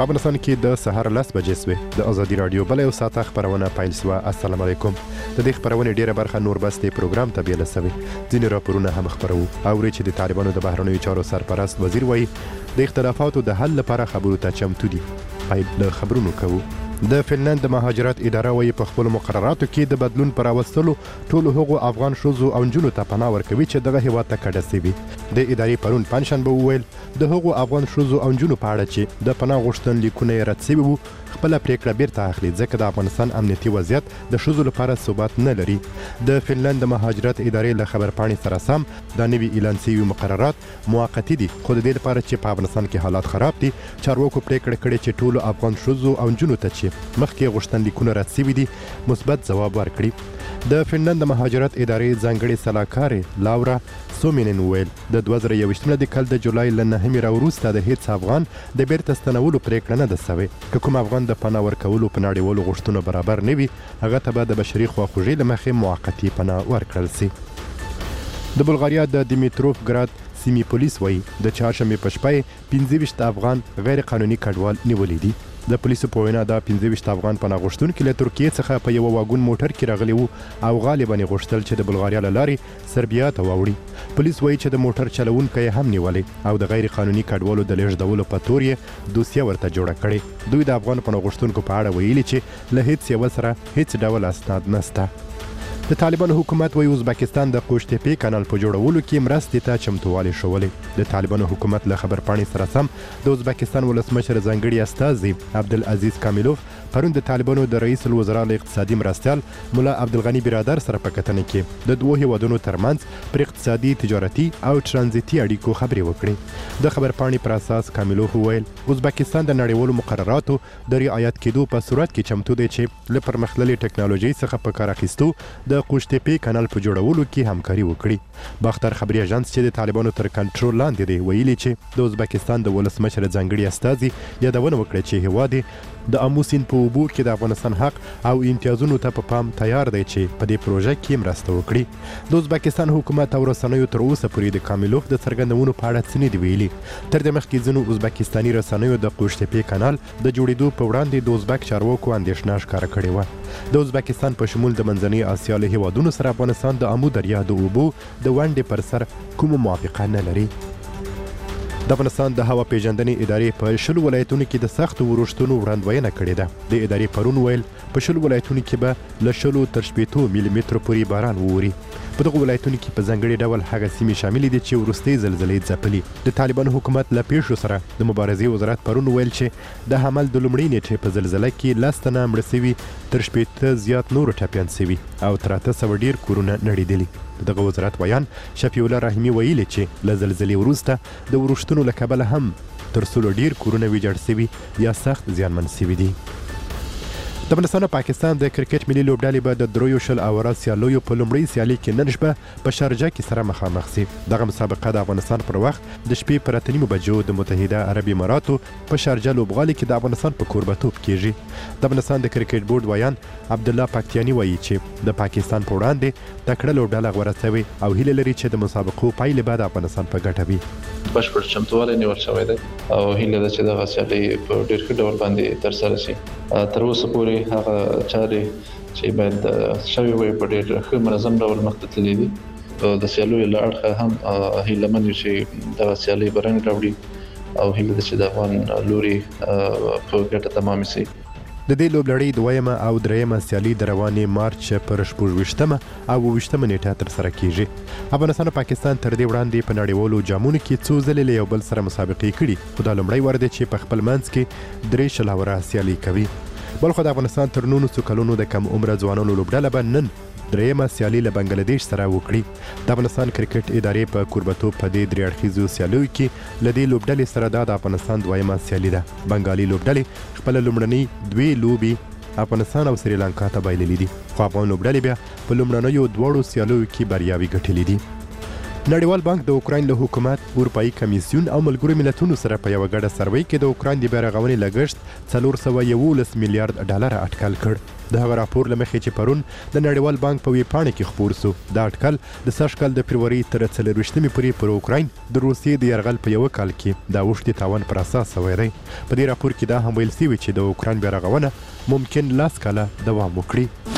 په افغانستان کې د سهار 10 بجې سوې د ازادي رادیو بل یو ساعته خبرونه پیل سوه. السلام علیکم. د دې خبرونې ډیره برخه نور بس د پروګرام ته بیل سوي. ځینې راپورونه هم خبرو او چې د طالبانو د بهرنیو چارو سرپرست وزیر وایي د اختلافاتو د حل لپاره خبرو ته چمتو دي. پیل له خبرونو کوو. د فنلند د مهاجرت اداره وایي په خپل مقرراتو کې د بدلون پر راوستلو ټولو هغو افغان ښځو او نجونو ته پناه ورکوي چې دغه هیواد ته کډه سوي. د ادارې پرون پنجشنبه وویل د هغو افغان ښځو او نجونو په اړه چې د پناه غوښتنلیکونه یې رد سوي وو خپله پریکړه بیرته اخلي ځکه د افغانستان امنیتي وضعیت د ښځو لپاره ثبات نه لري. د فنلند د مهاجرت ادارې له خبرپاڼې سره سم دا نوي اعلان سوي مقررات موقتي دي خو د دې لپاره چې په افغانستان کې حالات خراب دي چارواکو پریکړه کړې چې ټولو افغان ښځو او نجونو ته چې مخکې غوښتنلیکونه رد سوي دي مثبت ځواب ورکړي. د فنلند د مهاجرت ادارې ځانګړې سلاکارې لاورا سومینن ویل د 2021 د کال د جولای له 9 راوروسته د هیڅ افغان د بیرته ستنولو پریکړه نه ده سوې. که کوم افغان د پناه ورکولو په نړیوالو غوښتنو برابر نه وي هغه ته به د بشري خواخوږۍ له مخې موقتي پناه ورکړل سي. د بلغاریا د دیمیتروفګراد سیمې پولیس وایي د چهارشنبې په شپه 25 افغان غیر قانوني کډوال نیولي دي. د پولیسو په وینا دا 25 افغان پناه غوښتونکي له ترکیې څخه په یو واګون موټر کې راغلي وو او غالبا یې غوښتل چې د بلغاریا له لارې سربیا ته واوړي. پولیس وایي چې د موټر چلوونکی هم نیولی او د غیر قانوني کډوالو د لیږدولو په تور یې دوسیه ورته جوړه کړې. دوی د افغان پناه غوښتونکو په اړه ویلي چې له هیڅ یوه سره هیڅ ډول اسناد نسته. د طالبانو حکومت وایي ازبکستان د قوشتېپې کانال په جوړولو کې مرستې ته چمتووالی ښولی. د طالبانو حکومت له خبرپاڼې سره سم د ازبکستان ولسمشر ځانګړي استازي عبدالعزیز کامیلوف پرون د طالبانو د رئیس الوزرا له اقتصادي مرستیال ملا عبدالغني برادر سره په کتنه کې د دوو هیوادونو ترمنځ پر اقتصادي تجارتي او ترانزیتي اړیکو خبرې وکړي. د خبرپاڼې پر اساس کامیلوف وویل ازبکستان د نړیوالو مقرراتو د رعایت کېدو په صورت کې چمتو دی چې له پرمختللې ټکنالوژۍ څخه په کار اخیستو د قوشتېپې کانال په جوړولو کې همکاري وکړي. باختر خبري اژانس چې د طالبانو تر کنټرول لاندې دی ویلي چې د ازبکستان د ولسمشر ځانګړي استازي یادونه وکړه چې هیواد د آمو سیند په اوبو کې د افغانستان حق او امتیازونو ته په پام تیار دی چې په دې پروژه کې مرسته وکړي. د ازبکستان حکومت او رسنیو تر اوسه پورې د کامیلوف د څرګندونو په اړه څه نه دي ویلي. تر دې مخکې ځینو ازبکستاني رسنیو د قوشتېپې کانال د جوړېدو په وړاندې د ازبک چارواکو اندېښنه ښکاره کړې وه. د ازبکستان په شمول د منځنۍ اسیا له هیوادونو سره افغانستان د آمو دریا د اوبو د ونډې پر سر کومه موافقه نه لري. د افغانستان د هوا پیژندنې ادارې په 10 ولایتونو کې د سختو ورښتونو وړاندوینه کړې ده. د ادارې پرون ویل په 10 ولایتونو کې به له 10 تر 80 ملي مترو پورې باران ووري. په دغو ولایتونو کې په ځانګړي ډول هغه سیمې شاملې دي چې وروستۍ زلزلې ځپلي. د طالبانو حکومت له پیښو سره د مبارزې وزارت پرون ویل چې د حمل د لومړۍ نیټې په زلزله کې 10 تنه مړه سوي تر 80 زیات نورو ټپیان سوي او تر 800 ډیر کورونه نړېدلي. دغه وزارت ویان شفیع الله رحیمي ویلي چې له زلزلې وروسته د ورښتونو له کبله هم تر 100 ډیر کورونه ویجاړ سوي یا سخت زیانمن سوي دي. د افغانستان او پاکستان د کرکټ ملي لوبډلې به د 3 اوره سیالیو په لومړۍ سیالي کې نن شپه په شارجه کې سره مخامخ سي. دغه مسابقه د افغانستان پر وخت د شپې پر 8 بجو د متحده عرب اماراتو په شارجه لوبغالي کې د افغانستان په کوربتوب کیږي. د افغانستان د کرکټ بورډ ویان عبدالله پاکتیانی وایي چې د پاکستان په وړاندې تکړه لوبډله غوره شوې او هیله لري چې د مسابقو پایلې به د افغانستان په ګټه وي. بشپړ چمتووالی نیول شوی دی او هیله ده چې دغه سیالي په ډېر ښه ډول باندې ترسره شي. تر اوسه پورې هغه چارې چې باید شوې وي په ډېر ښه منظم ډول مخته تللي دي. د سیالیو له اړخه هم هیلهمن یو چې دغه سیالي به رنګ راوړي او هیله ده چې د افغان لوري په ګټه تمام شي. د دې لوبلړۍ دویمه او دریمه سیالي د روانې مارچ پر 26 او 28 نیټه ترسره کیږي. افغانستان او پاکستان تر دې وړاندې په نړیوالو جامونو کې څو ځلې له یو بل سره مسابقې کړي خو دا لومړی وار دی چې په خپل منځ کې 3 اوره سیالي کوي. بلخو د افغانستان تر 19 کلونو د کم عمره ځوانانو لوبډله به نن دریمه سیالي له بنګلادیش سره وکړي. د افغانستان کرکټ ادارې په کوربتوب په دې 3 اړخیزو سیالیو کې له دې لوبډلې سره د افغانستان دویمه سیالي ده. بنګالي لوبډلې خپل لومړنۍ 2 لوبې افغانستان او سریلانکا ته بایللې دي خو افغان لوبډلې بیا په لومړنیو 2 سیالیو کې بریاوې ګټلې دي. نړیوال بانک د اوکراین له حکومت، اروپایي کمیسیون او ملګرو ملتونو سره په یوه ګډه سروې کې د اوکراین د بیارغونې لګښت $411 میلیارډ اټکل کړ. د هغه راپور لمخې چې پرون د نړیوال بانک په ویب پاڼه کې خپور سو دا اټکل د سږ کال د فروری تر 24 پورې پر اوکراین د روسیې د یرغل په یو کال کې د اوښتي تاوان پر اساس شوی دی. په دې راپور کې دا هم ویل شوی چې د اوکراین بیرغونه ممکن 10 کاله دوام وکړي.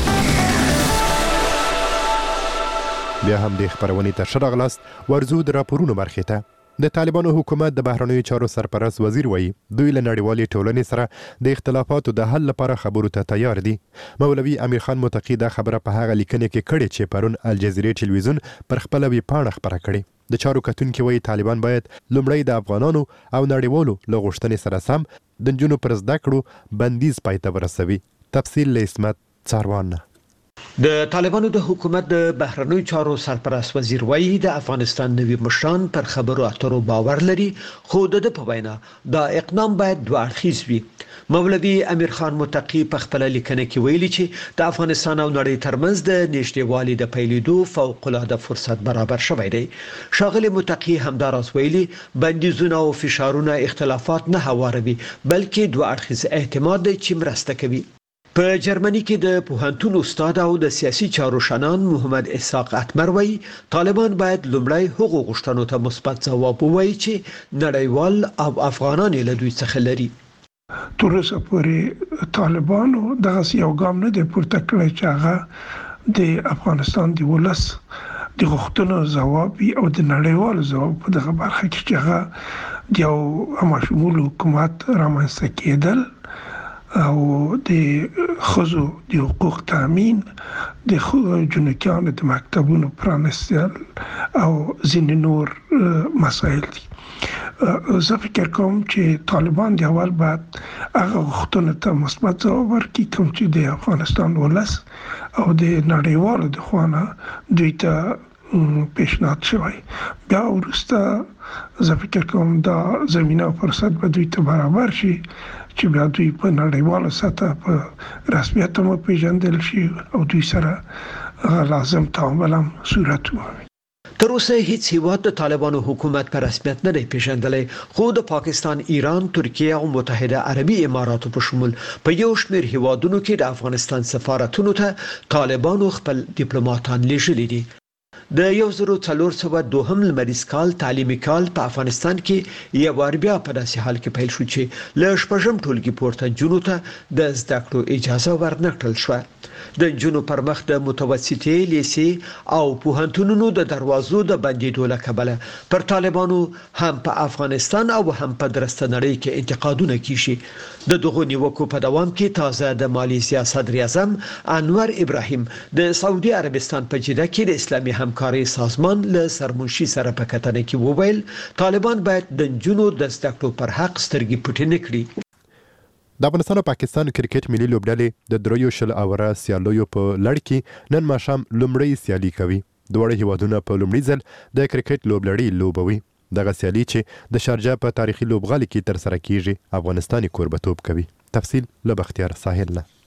بیا هم د خبرونې ته شرغلاست ورزو د راپورونو برخې ته. د طالبانو حکومت د بهرنیو چارو سرپرست وزیر وایي دوی له نړیوالې ټولنې سره د اختلافاتو د حل لپاره خبرو ته تیار دي. مولوي امیر خان متقي دا خبره په هغه لیکنه کې کړې چې پرون الجزیرې ټلویزیون پر خپله ویب پاڼه خپره کړې. د چارو کتونکي وایي طالبان باید لومړی د افغانانو او نړیوالو له غوښتنې سره سم د نجونو پر زده کړو بندیز پای ته ورسوي. تفصیل له اسمت څاروان. د طالبانو د حکومت د بهرنیو چارو سرپرست وزیر وایي د افغانستان نوي مشران پر خبرو اترو باور لري خو د په وینا دا اقدام باید دوه اړخیز وي. مولوي امیر خان متقي په خپل لیکنه کې ویلي چې د افغانستان او نړۍ ترمنځ د نږدېوالي د پیلېدو فوق العاده فرصت برابر شوی دی. شاغلي متقي همداراز ویلي بندیزونه او فشارونه اختلافات نه هواروي بلکې دوه اړخیز اعتماد دی چې مرسته کوي. په جرمني کې د پوهنتون استاد او د سیاسي چارو شنان محمد اسحاق اتمر وایي طالبان باید لومړی هغو غوښتنو ته مثبت ځواب ووایي چې نړیوال او افغانان له دوی څخه لري. تر اوسه پورې طالبانو دغه یو ګام نه دی پورته کړی چې هغه د افغانستان د ولس د غوښتنو ځواب او د نړیوال ځواب په دغه برخه کې چې هغه د یو همشمول حکومت رامنځته کېدل او د خزو د حقوق تامین د جنکیانو د مکتبونو پرانستل او ځینې نور مسایل دي. زه فکر کوم چې طالبان د اول بعد هغه غوښتنو ته مثبت ځواب ورکړي کوم چې د افغانستان ولس او د نړیوالو د خوانه دوی ته پیشنهاد شوی. بیا وروسته زه فکر کوم دا زمینه او فرصت به دوی ته برابر شي چې بیا دوی په نړیواله سطح په رسمیت هم پیژندل شي او دوی سره لازم تعامل هم صورت ومومي. تر اوسه هیڅ هیواد د طالبانو حکومت په رسمیت نه دی پیژندلی خو د پاکستان، ایران، ترکیه او متحده عربي اماراتو په شمول په یو شمېر هیوادونو کې د افغانستان سفارتونو ته طالبانو خپل ډیپلوماټان لیږلي دي. د 1402 لمریز کال تعلیمي کال په افغانستان کې یو وار بیا په داسې حال کې پیل شو چې له شپږم ټولګي پورته جنونو ته د زده کړو اجازه ورنکړل شوه. د جنونو پر مخ د متوسطې لیسې او پوهنتونونو د دروازو د بندیدو له کبله پر طالبانو هم په افغانستان او هم په درسته نړۍ کې انتقادونه کیږي. د دغو نیوکو په دوام کې تازه د مالیزیا صدر اعظم انور ابراهیم د سعودي عربستان په جده کې د اسلامي همکاري سازمان له سرمنشي سره په کتنه کې وویل طالبان باید د جنونو د زده کړو پر حق سترګې پټې نه کړي. د افغانستان او پاکستان کرکټ ملي لوبډلې د دریو شل اوره سیالیو په لړ کې نن ماښام لومړی سیالي کوي. دواړه هیوادونه په لومړي ځل د کرکټ لوبلړۍ لوبوي. دغه سیالي چې د شارجه په تاریخي لوبغالي کې ترسره کیږي افغانستان کوربتوب کوي. تفصیل له بختیار ساحل نه.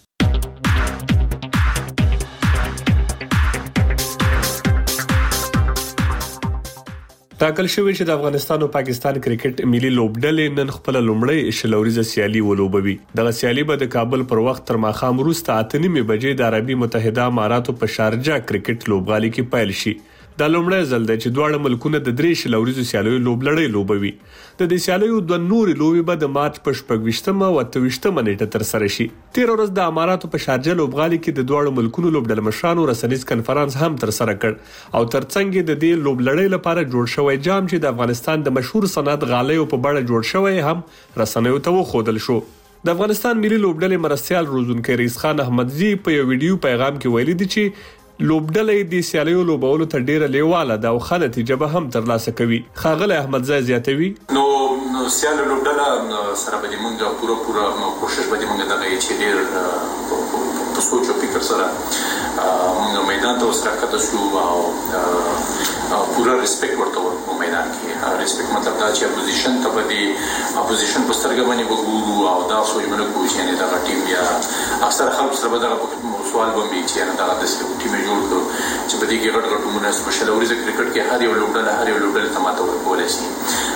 ټاکل شوی چې د افغانستان او پاکستان کرکټ ملي لوبډلې نن خپل لومړی شلوريزه سیالي ولوبوي. دغه سیالي به د کابل پر وخت تر ماښام وروسته 8:30 بجې د عربي متحده اماراتو په شارجه کرکټ لوبغالي کې پیل شي. دا لومړی ځل دی چې دواړه ملکونه د درې شلوريزو سیالیو لوبلړۍ لوبوي. د دې سیالیو د نوري لوبي به د مارچ په 28 او 28 نیټه تر سره شي. تیر ورځ د اماراتو په شارجه لوبغالي کې د دواړو ملکونو لوبډل مشرانو رسنیز کنفرانس هم تر سره کړ او ترڅنګ د دې لوبلړۍ لپاره جوړ شوی جام چې د افغانستان د مشهور صنعت غالیو په بڼه جوړ شوی هم رسنیو ته وښودل شو. د افغانستان ملي لوبډلې مرستيال روزونکي رئیس خان احمدزي په یو ویډیو پیغام کې ویلي دي چې لوبډلې د سیالیو لوبولو ته ډیره لیواله ده او ښه نتیجه به هم ترلاسه کوي. ښاغلی احمدزی زیاتوي نو سیالیو لوبډله سره به موږ پوره کوشش به موږ دغه چې ډیر په سوچ او فکر سره موږ میدان ته وسره کته شو او پوره ریسپیکټ ورته ورکو. میدان کې ریسپیکټ مطلب دا چې اپوزیشن ته به د اپوزیشن په سترګه باندې وګورو او دا سوچ باندې کوو چې دا ټیم یا اکثر خلک سره به دا سوال باندې چې دا د ټیم جوړ کړو چې په دې کې غټ غټ مونږه سپیشل اوريزه کرکټ کې هر یو لوبډله ته ماته ورکول شي.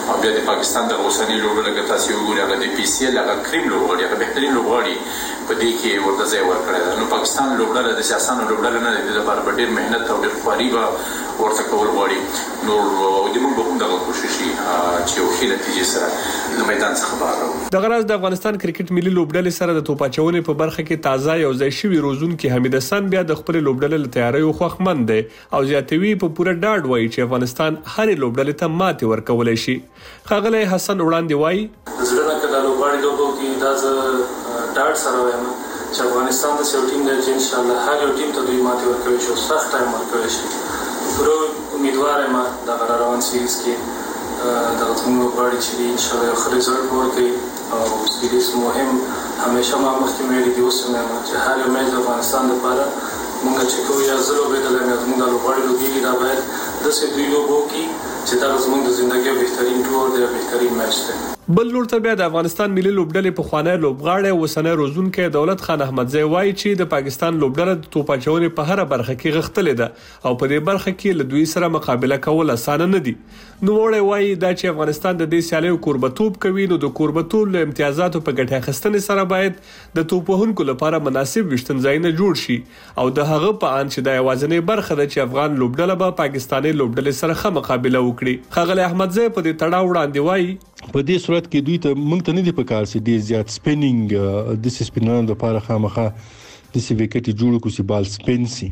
بیا د پاکستان د اوسنۍ لوبډله کې تاسو وګورئ هغه د پی سی ال هغه کریم لوبغاړي هغه بهترین لوبغاړي په دې کې ورته ځای ورکړی دی. نو پاکستان لوبډله د سیاسانو لوبډله نه دی، د لپاره ډېر مهنت او ډېر خواري به ورته کول غواړي. نو د موږ به هم دغه کوشش چې یو ښې نتیجې سره له میدان څخه بهر راوړو. دغه راز د افغانستان کرکټ ملي لوبډلې سره د توپاچونې په برخه کې تازه یو ځای شوی روزونکي حمید حسن بیا د خپل لوبډلې له تیاریو خوښمند دی او زیاتوي په پوره ډاډ وایي چې افغانستان هرې لوبډلې ته ماتې ورکولی شي. ښاغلی حسن وړاندې وایي زړه نه کله لوبغاړي لوبو کې دا زه ډاډ سره وایم چې افغانستان د یو ټیم دی چې ان شاء الله هر یو ټیم ته دوی ماتې ورکوي شي او سخت ټایم ورکوي شي. پوره امیدوار یم دغه روان سیریز کې دغه زموږ لوبغاړي چې ان شاء الله یو ښه رزلټ ورکوي او سیریز مهم همیشه ما مخکې ویلي دي اوس هم وایم چې هر یو میچ د افغانستان لپاره موږ چې کوو یا زه لوبېدلی یم یا زموږ دا لوبغاړي لوبېږي دا باید داسې دوی لوبو وکړي چې دا زموږ د ژوندۍ بهترین ټور دی، بهترین میچ دی. بل لور ته بیا د افغانستان ملي لوبډلې پخوانی لوبغاړی اوسنی روزونکی دولت خان احمدزی وایي چې د پاکستان لوبډله د توپاچونې په هره برخه کې غښتلې ده او په دې برخه کې له دوی سره مقابله کول اسانه نه دي. نوموړی وایي دا چې افغانستان د دې سیالیو کوربتوب کوي نو د کوربتوب له امتیازاتو په ګټه اخیستنې سره باید د توپ وهونکو لپاره مناسب ویشتنځایونه جوړ شي او د هغه په اند چې دا یوازینۍ برخه ده چې افغان لوبډله به پاکستاني لوبډلې سره ښه مقابله وکړي. ښاغلی احمدزی په دې تړاو وړاندې وایي په دې صورت کې دوی ته موږ ته نه دي پکار چې ډېر زیات سپینینګ د سپینانو لپاره خامخا د سی وکټ جوړ کو سی بال سپین سي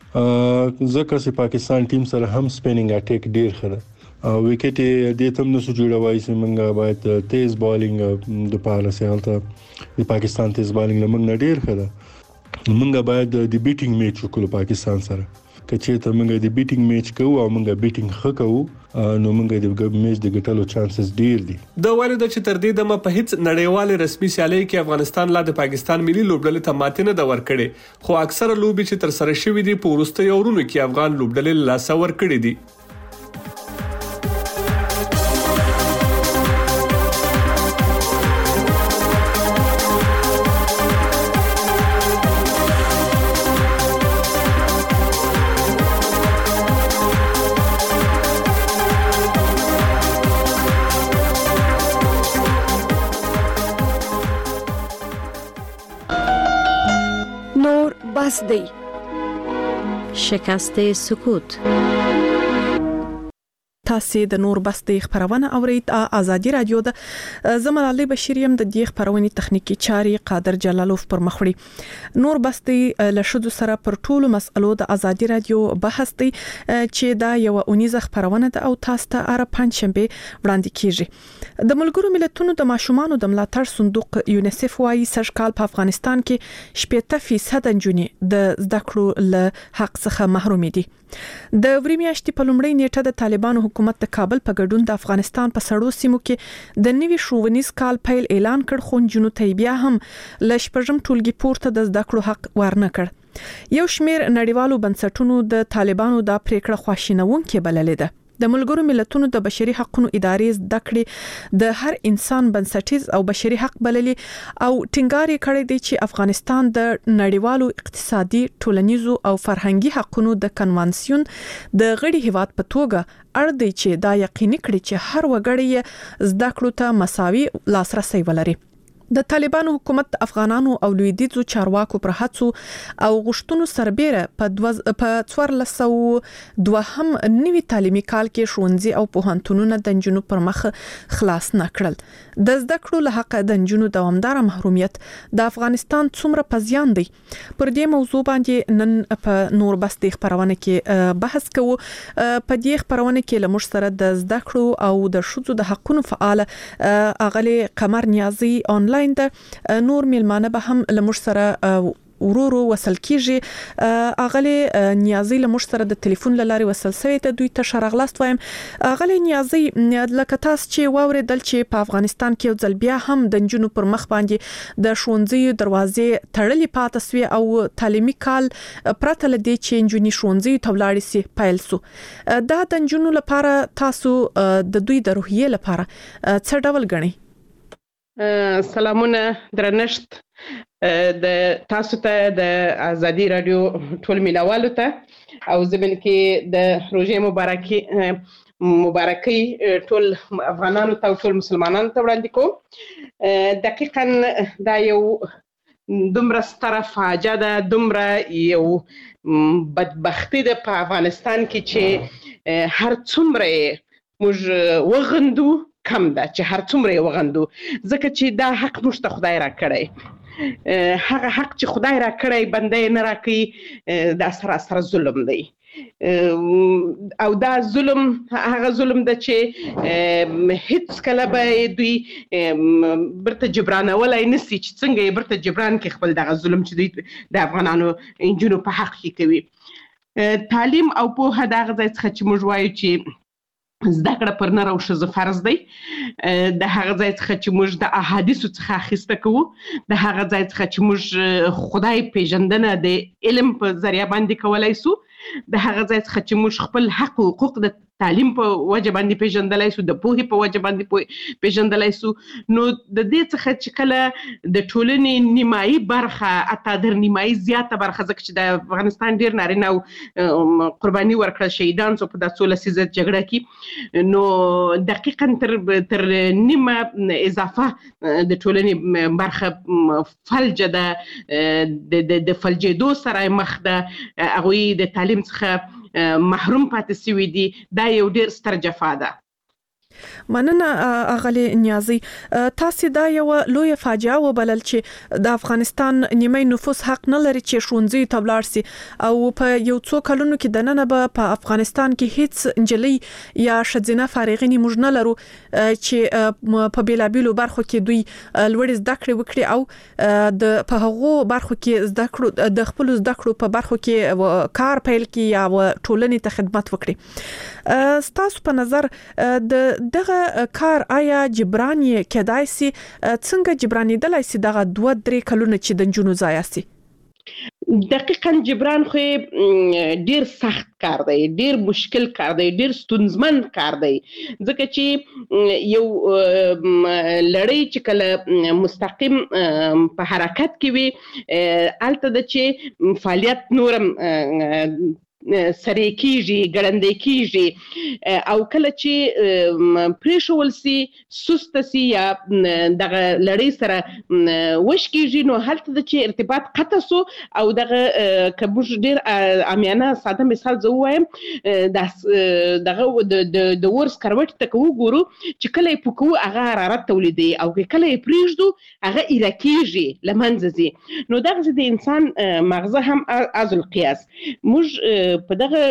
ځکه چې پاکستان ټیم سره هم سپینینګ اٹیک ډېر خره وکټ دې تم نو جوړوي چې موږ باید تیز بالینګ د پاره سره د پاکستان تیز بالینګ لمنګ نه ډېر خره موږ باید د بیټینګ میچ وکړو پاکستان سره کچې ته موږ د بیټینګ میچ کوو او موږ بیټینګ خکو نو موږ د میچ د ګټلو چانسز ډیر دي. د وارد چې تر دې دمه په هیڅ نړیوال رسمي سیالي کې افغانستان لا د پاکستان ملي لوبډلې ته ماتې نه ده ورکړې خو اکثره لوبي چې تر سره شوې دي په وروستیو اورونو کې افغان لوبډلې لاسه ورکړې دي. بس دی شکست سکوت. تاسو د نور بس د خبرونه اورید ازادي رادیو د زملالي بشریم د دې خبرونې تخنیکی چاري قادر جلالوف پر مخوړي. نور بس د لشدو سره پر ټولو مسلو د ازادي رادیو بحث دی چې دا یو اونیزه خبرونه د او تاسو ته اره پنځشنبه وړاندې کیږي. د ملګرو ملتونو د ماشومان د ملاتړ صندوق یونیسف وايي سږ کال په افغانستان کې 70% نجونې د زده کړو له حق څخه محروم دي. د وریمیاشتې په لومړۍ نیټه د طالبانو حکومت د کابل په ګډون د افغانستان په سړو سیمو کې د نوي ښوونیز کال پیل اعلان کړ خو جنو ته بیا هم ل شپږم ټولګي پورته د زده کړو حق ورنه کړ. یو شمیر نړیوالو بنسټونو د طالبانو د پریکړه خواشینونکې بللې ده. د ملګرو ملتونو د بشري حقوقو ادارې زده کړې د هر انسان بنسټیز او بشري حق بللي او ټینګار کړی دی چې افغانستان د نړیوالو اقتصادي ټولنیزو او فرهنګي حقوقو د کنوانسیون د غړي هیواد په توګه اړ دی چې دا یقیني کړي چې هر وګړی زده کړو ته مساوي لاسرسي ولري. د طالبانو حکومت افغانانو او لویدیځو چارواکو پر هڅو او غشتونو سربېره په 1402 هم نوي تعلیمي کال کې ښوونځي او پوهنتونونه د جنونو پر مخ خلاص نکړل. د زده کړو له حق د جنونو دوامدار محرومیت د افغانستان څومره پزیان دی. پر دې موضوع باندې نن په نور بس د خبرونه کې بحث کوو. په دې خبرونه کې لمر سره د زده کړو او د شذو د حقونو فعال اغلی قمر نیازي آنلاین د نور ملمانه به هم لمر سره ورورو وصل کیږي. اغلی نیازي لمر سره د ټلیفون لاري وصل سوي ته دوی ته شرغلاست وایم. اغلی نیازي لکه تاسو چې واوریدل چې په افغانستان کې یو ځل بیا هم د جنونو پر مخ باندې د ښوونځي دروازې تړلې پاتې سوي او تعلیمي کال پرته لدی چې جنونی ښوونځي ته ولاړ سي پیل سو. دا د جنونو لپاره تاسو د دوی د روحیې لپاره څه ډول غنئ؟ سلامونه درنښت د تاسو ته د ازادي رادیو ټول مینوالو ته او زمين کې د روزې مبارکي ټول افغانانو ته او ټول مسلمانانو ته وړاندې کوم. دقیقاً دا یو دومره ستره فاجعه ده، دومره یو بدبختی ده په افغانستان کې چې هر څومره موږ وغندو کم ده، چې هر څومره وغندو، ځکه چې دا حق موږ ته خدای راکړی، هغه حق چې خدای راکړی بنده یې نه راکوي، دا سراسر ظلم دی. او دا ظلم هغه ظلم ده چې هیڅ کله به دوی برته جبرانولای نسی، چې څنګه یې برته جبران کې خپل دغه ظلم چې دوی د افغانانو انجونو په حق کې کوي. تعلیم او پوهه د هغه ځای څخه چې موږ وایو چې زده کړه پر نر او ښځه فرض دی، د هغه ځای څخه چې موږ د احادیثو څخه اخیسته کوو، د هغه ځای څخه چې موږ خدای پیژندنه د علم په ذریعه باندې کولای سو، د هغه ځای څخه چې موږ خپل حق او حقوق د تعلیم په وجه باندې پیژندلای سو، د پوهې په وجه باندې پیژندلای سو. نو د دې څخه چې کله د ټولنې نیمایي برخه، اته در نیمایي زیاته برخه، ځکه چې د افغانستان ډیر نارینه او قرباني ورکړل شهیدان سو په د 16 لسیزه جګړه کې، نو دقیقاً تر نیمه اضافه د ټولنې برخه فلجه ده، د فلجېدو سره مخ ده، هغوی د تعلیم څخه محروم پاتې سوي دي. دا یو ډیر ستر جفا ده. مننه اغلی نیازی. تاسو دا یو لوی فاجعه وبلل چې د افغانستان نیمه نفوس حق نه لري چې ښوونځي ته ولاړ سي، او په یو څو کلونو کې د نن به په افغانستان کې هیڅ انجلۍ یا ښځینه فارغینې موږ نه لرو چې په بیلابیلو برخو کې دوی لوړ زده کړې وکړي او د په هغو برخو کې زده کړو، د خپل زده کړو په برخو کې کار پیل کړي یا ټولنې ته خدمت وکړي. ستاسو په نظر دغه کار آیا جبران یې کېدای سي؟ څنګه جبرانېدلای سي دغه 2-3 کلونه چې د نجونو ضایع سي؟ دقیقاً جبران خو ډیر سخت کار دی، ډیر مشکل کار دی، ډیر ستونزمن کار دی، ځکه چې یو لړۍ چې کله مستقیم په حرکت کې وي، الته د چې فعالیت نورم سری کیږي، ګړندې کیږي، او کله چې پریښول سي، سست سي یا دغه لړۍ سره وش کیږي، نو هلته د چې ارتباط قطع سو، او دغه که موږ ډیر عامیانه ساده مثال زه ووایم، دغه د اور سکروټ ته که وګورو چې کله یې پوکوو هغه حرارت تولیدوي، او کله یې پرېږدو هغه ایره کیږي، له منځه ځي. نو دغسې د انسان مغزه هم از القیاس. موږ په دغه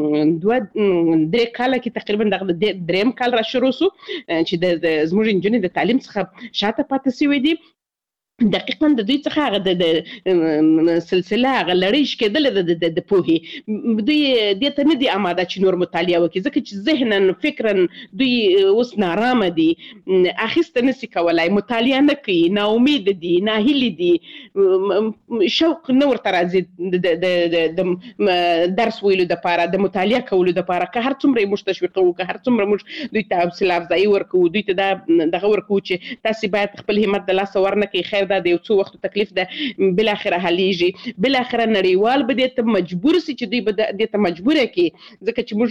2-3 کاله کې تقریبا دغه 3 کال را شروع سو چې د زموږ نجونې د تعلیم څخه شاته پاتې سوي دي. دقیقاً د دوی څخه هغه د سلسله هغه لړۍ شکېدله د پوهې، دوی دې ته نه دي آماده چې نور مطالعه وکړي، ځکه چې ذهنا فکرا دوی اوس نارامه دي، اخیسته نسي کولای، مطالعه نه کوي، ناامیده دي، ناهیلې دي، شوق نه ورته راځي د درس ویلو دپاره، د مطالعه کولو دپاره. که هر څومره یې موږ تشویقوو، که هر څومره موږ دوی ته حوصله افزایي ورکوو، دوی ته دا دغه ورکوو چې تاسې باید خپل همت د لاسه ورنکړئ، خیر دا د یو څو وختو تکلیف ده، بالاخره حلیږي، بالاخره نړیوال به دې ته مجبور سي چې دوی به دې ته مجبوره کړي، ځکه چې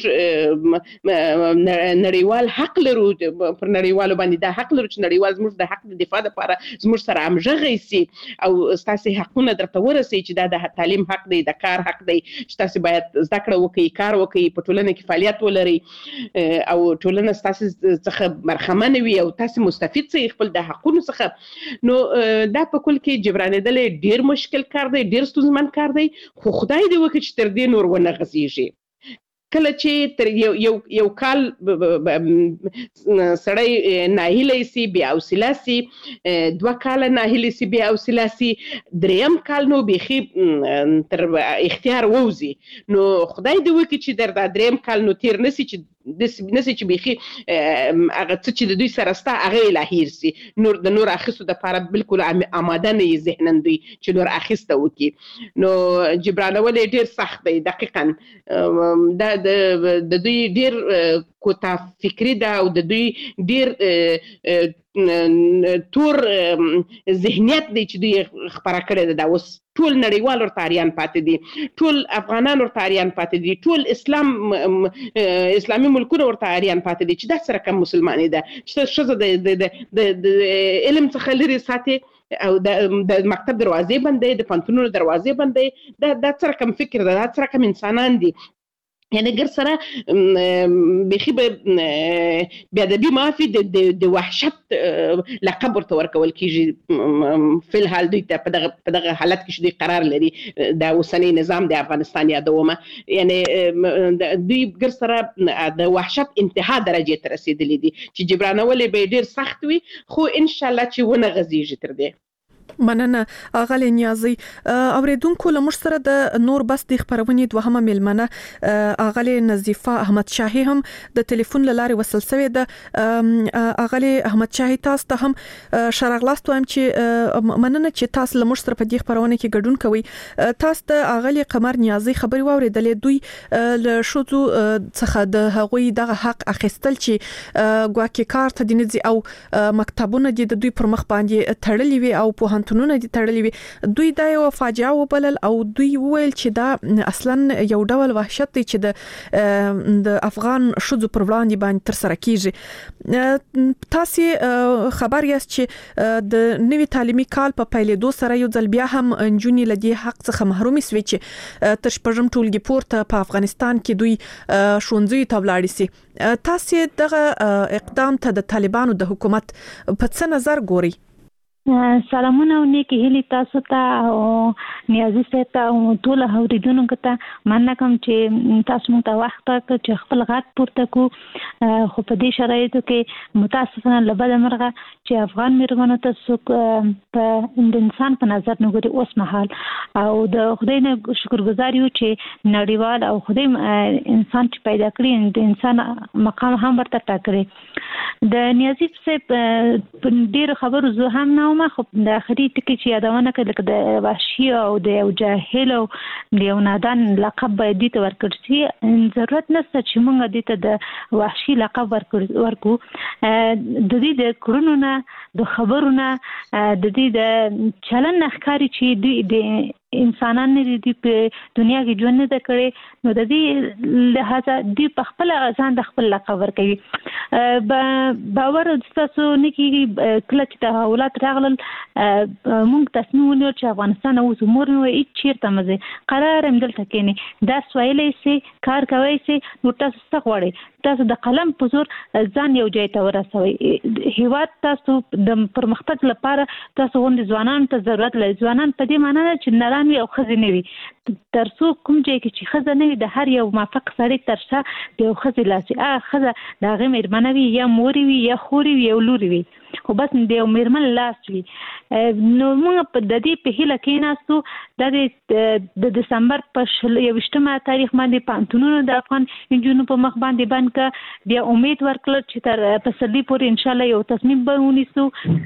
موږ نړیوال حق لرو، پر نړیوالو باندې دا حق لرو چې نړیوال زموږ د حق د دفاع لپاره زموږ سره همغږی سي، او ستاسې حقونه درته ورسوي چې دا د تعلیم حق دی، د کار حق دی، چې تاسې باید زده کړه وکړئ، کار وکړئ، په ټولنه کې فعالیت ولرئ، او ټولنه ستاسې څخه برخمنه وي، او تاسې مستفید سئ خپل د حقونو څخه. نو دا په کل کې جبرانېدل ډیر مشکل کار دی، ډیر ستونزمن کار دی، خو خدای دې وکړي چې تر دې نور ونه غځېږي. کله چې تر یو کال سړی ناهیلی سي، بې حوصله سي، 2 کاله ناهیلی سي، بې حوصله سي، 3م کال نو بیخي تر اختیار ووځي. نو خدای دې وکړي چې در دا 3م کال نو تیر نسي چې بیخي هغه څه چې د دوی سره سته هغه یې لا هیر سي، نور د نور اخیستو دپاره بالکل آماده نه یې ذهنا دوی چې نور اخیسته وکړي. نو جبرانول یې ډېر سخت دی. دقیقا دا د دوی ډېر کوتا فکری ده، او د دوی ډېر تور ذهنیت دی چې دوی خبره کړې ده. اوس ټول نړیوال ورته اریان پاتې دي، ټول افغانان ورته اریان پاتې دي، ټول اسلامي ملکونه ورته اریان پاتې دي چې دا سره کوم مسلمانې ده چې ښځه د علم څخه لري ساتي او د مکتب دروازې بندې، د پوهنتونونو دروازې بندې. دا سره کوم فکر ده، دا سره کوم انسانان دي. یعنی ګر سره بخي بیا د دې معافي د وحشت لقب ورته ورکول کیږي. فل حال دوی ته په دغه حالت کې شدي قرار لري د اوسنی نظام د افغانستان یادومه. یعنی دوی ګر سره د وحشت انتها درجه ته رسیدلې دي چې جبرانول به ډیر سخت وي، خو ان شاء الله چې ونه غزيږي تر دې. مننه اغلی نیازی. اوریدونکو لمر سره د نور بس د خبرونې دوهمه ملمنه اغلی نظیفه احمد شاهي هم د ټلیفون لارې وصل شوې ده. اغلی احمد شاهي تاسو ته هم شرغلاست وایم چې مننه چې تاسو لمر سره په دې خبرونه کې ګډون کوي. تاسو ته اغلی قمر نیازی خبري واوریدلې دوی له شوزو څخه د هغوی دغه حق اخیستل چې ګواکې کار ته دینځي او مکتبونه د دوی پر مخ باندې تړلې وي او په تونونه دي تړلې وي. دوی دا یو فاجعه وبلل او دوی وویل چې دا اصلا یو ډول وحشت دی چې د افغان شذو پر وړاندې باندې تر سره کیږي. تاسو خبر یاست چې د نوي تعلیمي کال په پیلېدو سره یو ځل بیا هم انجونی لدی حق څخه محرومي سوي چې تر شپږم ټولګي پورته په افغانستان کې دوی ښوونځي ته ولاړ شي. تاسو دغه اقدام ته د طالبانو د حکومت په څه نظر ګوري؟ سلامونه او نیکی هیلې تاسو ته او نیازي صاحب ته او ټول اوریدونکو ته. مننه کوم چې تاسو موږ ته وخت راکړ چې خپل غږ پورته کړو. خو په دې شرایطو کې متاسفانه له بده مرغه چې افغان میرمنو ته څوک په انسان په نظر نه ګوري اوس مهال، او د خدای نه شکرګزار یو چې نړیوال او خدای انسان چې پیدا کړی د انسان مقام هم ورته ټاکلی. د نیازي صاحب ډېر خبرو زه هم نه وم، خو د اخري ټکي چې یادونه کړل د وحشي او د یو جاهل او د یو نادان لقب باید دې ته ورکړل شي. ضرورت نشته چې موږ دې ته د وحشي لقب ورکو. د دې د کړنو نه، د خبرو نه، د دې د چلن نه ښکاري چې دوی د انسانان نه دي په دنیا کې ژوند نه کړي. نو د دې لهدا دوی په خپل ځان د خپل لقب ورکوي. باور تاسو نه کیږي کله چې تحولات راغلل موږ تصمیم ونیو چې افغانستان اوس امور نو هیڅ چیرته مزه قرار هم دلته کېنی دا سویلې سي کار کوي سي. نو تاسو څه غواړئ؟ تاسو د قلم په زور ځان یو ځای ته ورسوي. هیواد تاسو د پرمختګ لپاره تاسو غوندي ځوانان ته ضرورت لري. ځوانان په دې معنی نه چې نران وي او ښځې نه وي. ترڅو کوم ځای کې چې ښځه نه وي د هر یو موافق سړي تر شا د یو ښځې لاسي ښځه د هغې مېرمنه وي یا مورې وي یا خورې وي یا لورې وي، خو بس د یو مېرمن لاس وي. نو موږ په د دې په هیله کېناستو. د دسمبر په 21 تاریخ باندې پوهنتونونو د افغان نجونو په مخ باندې بند که بیا امید ورکړل چې تر پسرلي پورې ان شاء الله یو تصمیم به ونیسو.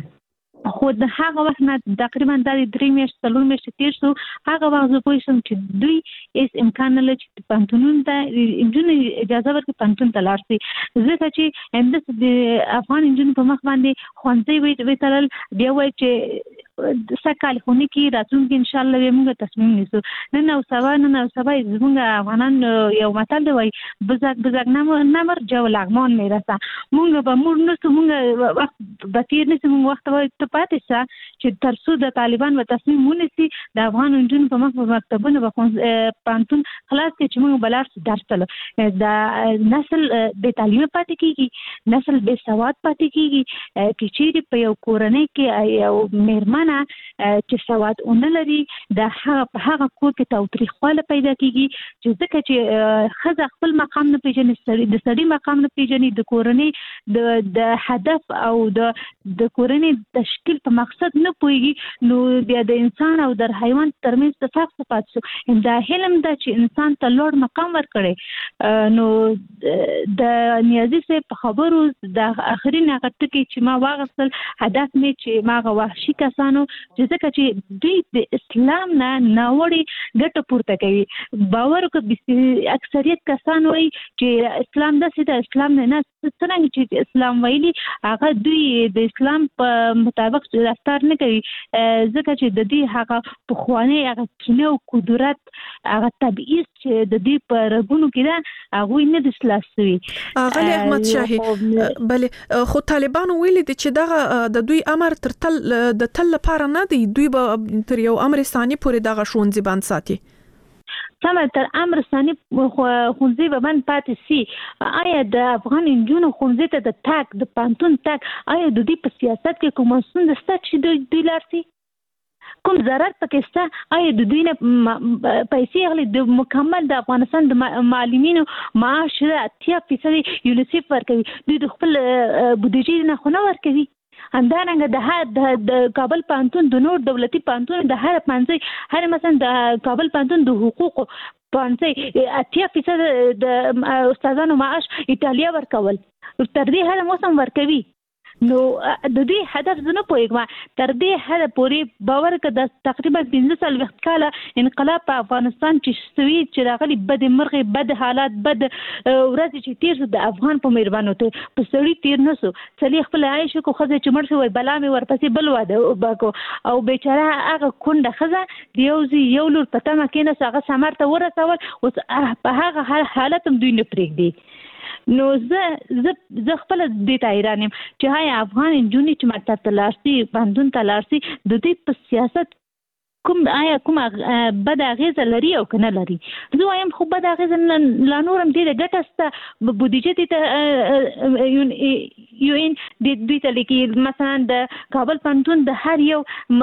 خو د هغه وخت نه تقریبا د 3 میاشتې 4 میاشتې تیر شو. هغه وخت زه پوه شوم چې دوی هیڅ امکان نه لري چې پوهنتونونو ته نجونې اجازه ورکړي پوهنتون ته لاړ شي، ځکه چې همداسې د افغان نجونو په مخ باندې ښوونځي وتړل. بیا وایي چې سکهال خونې کې راتلونکي ان شاء الله موږ تصمیم نیسو. نن او سبا زموږ افغانان یو متل دی وایي بزک نمر جو لغمان میرسه. موږ به مور نسو، موږ وخت به تیر نسو، موږ وخت به پاتې شه چې تر څو د طالبان و تصمیم ونیسي د افغان نجونو په مخ په مکتبونو به پوهنتون خلاص کړي چې موږ به لاړ شو درس ته. د نسل بې تعلیمه پاتې کېږي، نسل بې سواد پاتې کېږي. که چیرې په یو کورنۍ کې یو مېرمن چې سواد ونه لري د هغه کور کې تاوتریخواله پیدا کېږي، چې ځکه چې ښځه خپل مقام نه پیژني، د سړي مقام نه پیژني، د کورنۍ د هدف او د کورنۍ تشکیل په مقصد نه پوهېږي، نو بیا د انسان او د حیوان ترمنځ تفاق پاتې شو. دا علم دا چې انسان ته لوړ مقام ورکړي. نو د نیازي صاحب په خبرو د اخرین هغه ټکي چې ما واغستل هدف مې چې ما وحشي کسان طالبانو چې ځکه چې دوی د اسلام نه ناوړي ګټه پورته کوي باور وکړه اکثریت کسان وایي چې اسلام داسې د اسلام نه څنګه چې اسلام ویلي هغه دوی د اسلام په مطابق رفتار نه کوي ځکه چې د دې هغه پخوانی هغه کینه او قدرت هغه تبعیض چې د دې په رګونو کې ده هغه نه د سلاسوي غلی احمد شاهي بلې خو طالبانو ویلي دي چې دغه د دوی امر د تل لپاره نه دی دوی به تر یو امر ثاني پورې دغه ښوونځي باندې ساتي سم تر امر ثاني ښوونځي به باندې پاتې سي آیا د افغان نجونو ښوونځي ته د تاک د پانتون تاک آیا د دې په سیاست کې کوم ستونزه شته چې دوی لارسي کوم ضرر پکې شته آیا د دوی نه پیسې غلي د مکمل د افغانستان د معلمینو معاش 80% یونیسف ورکوي دوی د خپل بودیجې نه خونه ورکوي همدارنګه د کابل پانتون د نور دولتي پانتون د هر پانځي هر مثلا د کابل پانتون د حقوقو پانځي 80% د استادانو معاش ایتالیا ورکول تر دې هر موسم ورکوي نو د دې هدف زنه پوهیږم تر دې هر پورې باور کړه تقریبا 15 وخت کاله انقلاب په افغانستان چې سوي چې راغلي بد مرغه بد حالات بد ورځ چې تیر د افغان په مهربانو ته په سړی تیر نسو چلی خپل عايشه کو خزه چې مرسه وای بلا مې ورپسې بل واده باکو او بیچاره هغه کونډه خزه یو لور پته ما کینه هغه سمارته ورسول او په هغه حالت هم دوی نه پرېږدي نو زه خپل د تایرانم چې هاي افغان جونی چې ماته تلارسي باندون تلارسي د دې په سیاست کوم بد اغیزه لري او کنه لري زه وایم خو بد اغیزه لا نورم دې ګټه ست بودیجه ته یو ان د دوی ته لیکي مثلا د کابل پانتون د هر یو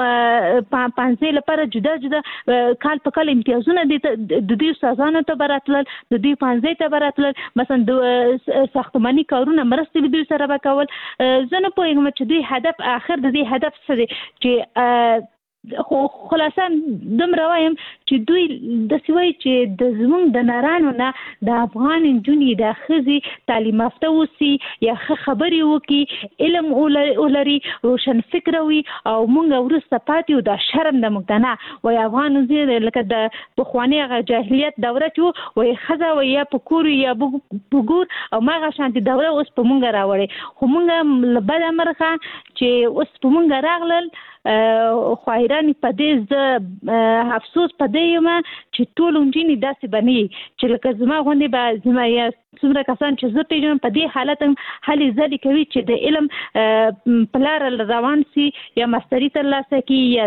پانځه لپاره جدا کال په کال امتیازونه د دې سازانو ته براتل د دې پانځه ته براتل مثلا د ساختماني کارونه مرستې دوی سره وکول زه نه پوهیږم چې دوی هدف اخر د دې هدف څه دی چې خو خلاصا دم روایم چې دوی د سوي چې د زمون د نارانو نه د افغان جونی د خزي تعلیم یافته وسی یا خبري وکي علم اولري روشن فکر وي او مونږ ورسته پاتې د شرم د مقتنع و افغان زیر لکه د بخوانی جاهلیت دوره چې وي خزا و یا پکور یا بګور او ما غشانتي دوره اوس په مونږ راوړي خو مونږ بل امرخه چې اوس په مونږ راغلل خوایرانی په دې افسوس په دې یم چې ټول انجینی داسې بني چې لکه زما غوندي به زما یا څومره کسان چې زه پیژنم په دې حالت هلي ځلې کوي چې د علم پلار روان سي یا ماستری تر لاسه کی یا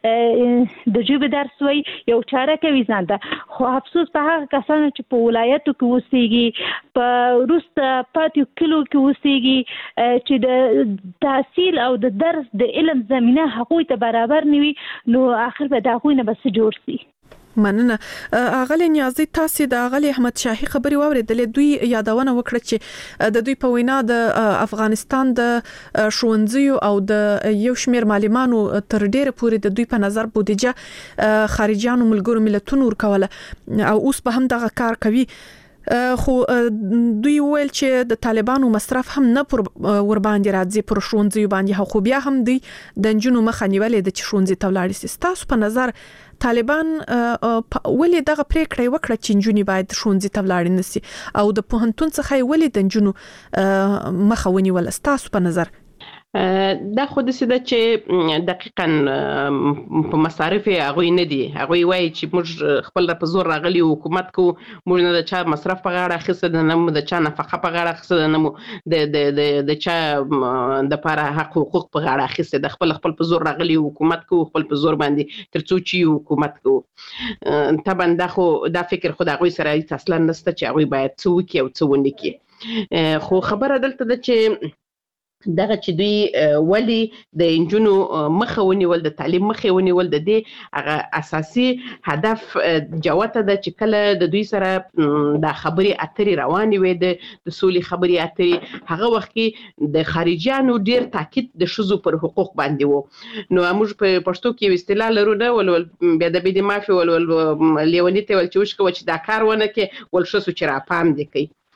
د ژبې درس وي یو چاره کوي ځانته خو افسوس په هغه کسانو چې په ولایتو کې اوسېږي په روسته پاتیو کلو کې اوسېږي چې د تحصیل او د درس د علم زمينه حقوق ته برابر نوي نو اخر به دا خو نه بس جوړ سي مننه اغلی نیازي تاسو د اغلی احمد شاهي خبري واوریدلې دوی یادونه وکړه چې د دوی په وینا د افغانستان د ښوونځیو او د یو شمیر معلمانو تر ډیره پورې د دوی په نظر بودیجه خارجيانو ملګرو ملتونو ورکوله او اوس به هم دغه کار کوي خو دوی ویل چې د طالبانو مصرف هم نه پر ور باندې راځي پر ښوونځي باندې خو بیا هم دی د جنونو مخه نیولې د ښوونځي تولاړي سیستاسو په نظر طالبان ولې دغه پریکړه وکړه چې جنونی باید ښوونځي تولاړي نسی او د پوهنتون څخه ولې د جنونو مخه ونیول تاسو په نظر دا خو د سده چې دقیقاً په مصارف هغه نه دي هغه وایي چې موږ خپل په زور راغلي حکومت کو موږ نه د چا مصرف په غاړه خسته د نمو د چا نفقه په غاړه خسته د نمو د چا د لپاره حقوق په غاړه خسته د خپل په زور راغلي حکومت کو خپل په زور باندې ترڅو چې حکومت کو طبعا دا فکر خو د هغه سره اصلا نشته چې هغه باید څه وکړي او څه ونه کړي خو خبره دلته ده چې دغه چې دوی ولی د انجونو مخه ونیول د تعلیم مخه ونیول د دې هغه اساسي هدف جوته د چې کله د دوی سره د خبري اترې روانې وي د سولې خبري اترې هغه وخت کې د خارجيانو ډیر تاکید د شذو پر حقوق باندې وو نو موږ په پښتو کې استدلال لرو نه ول بیا د بيدي مافي ول لیونی ته ول چې وشکو چې دا کار ونه کې ول شسو چې را پام دي کوي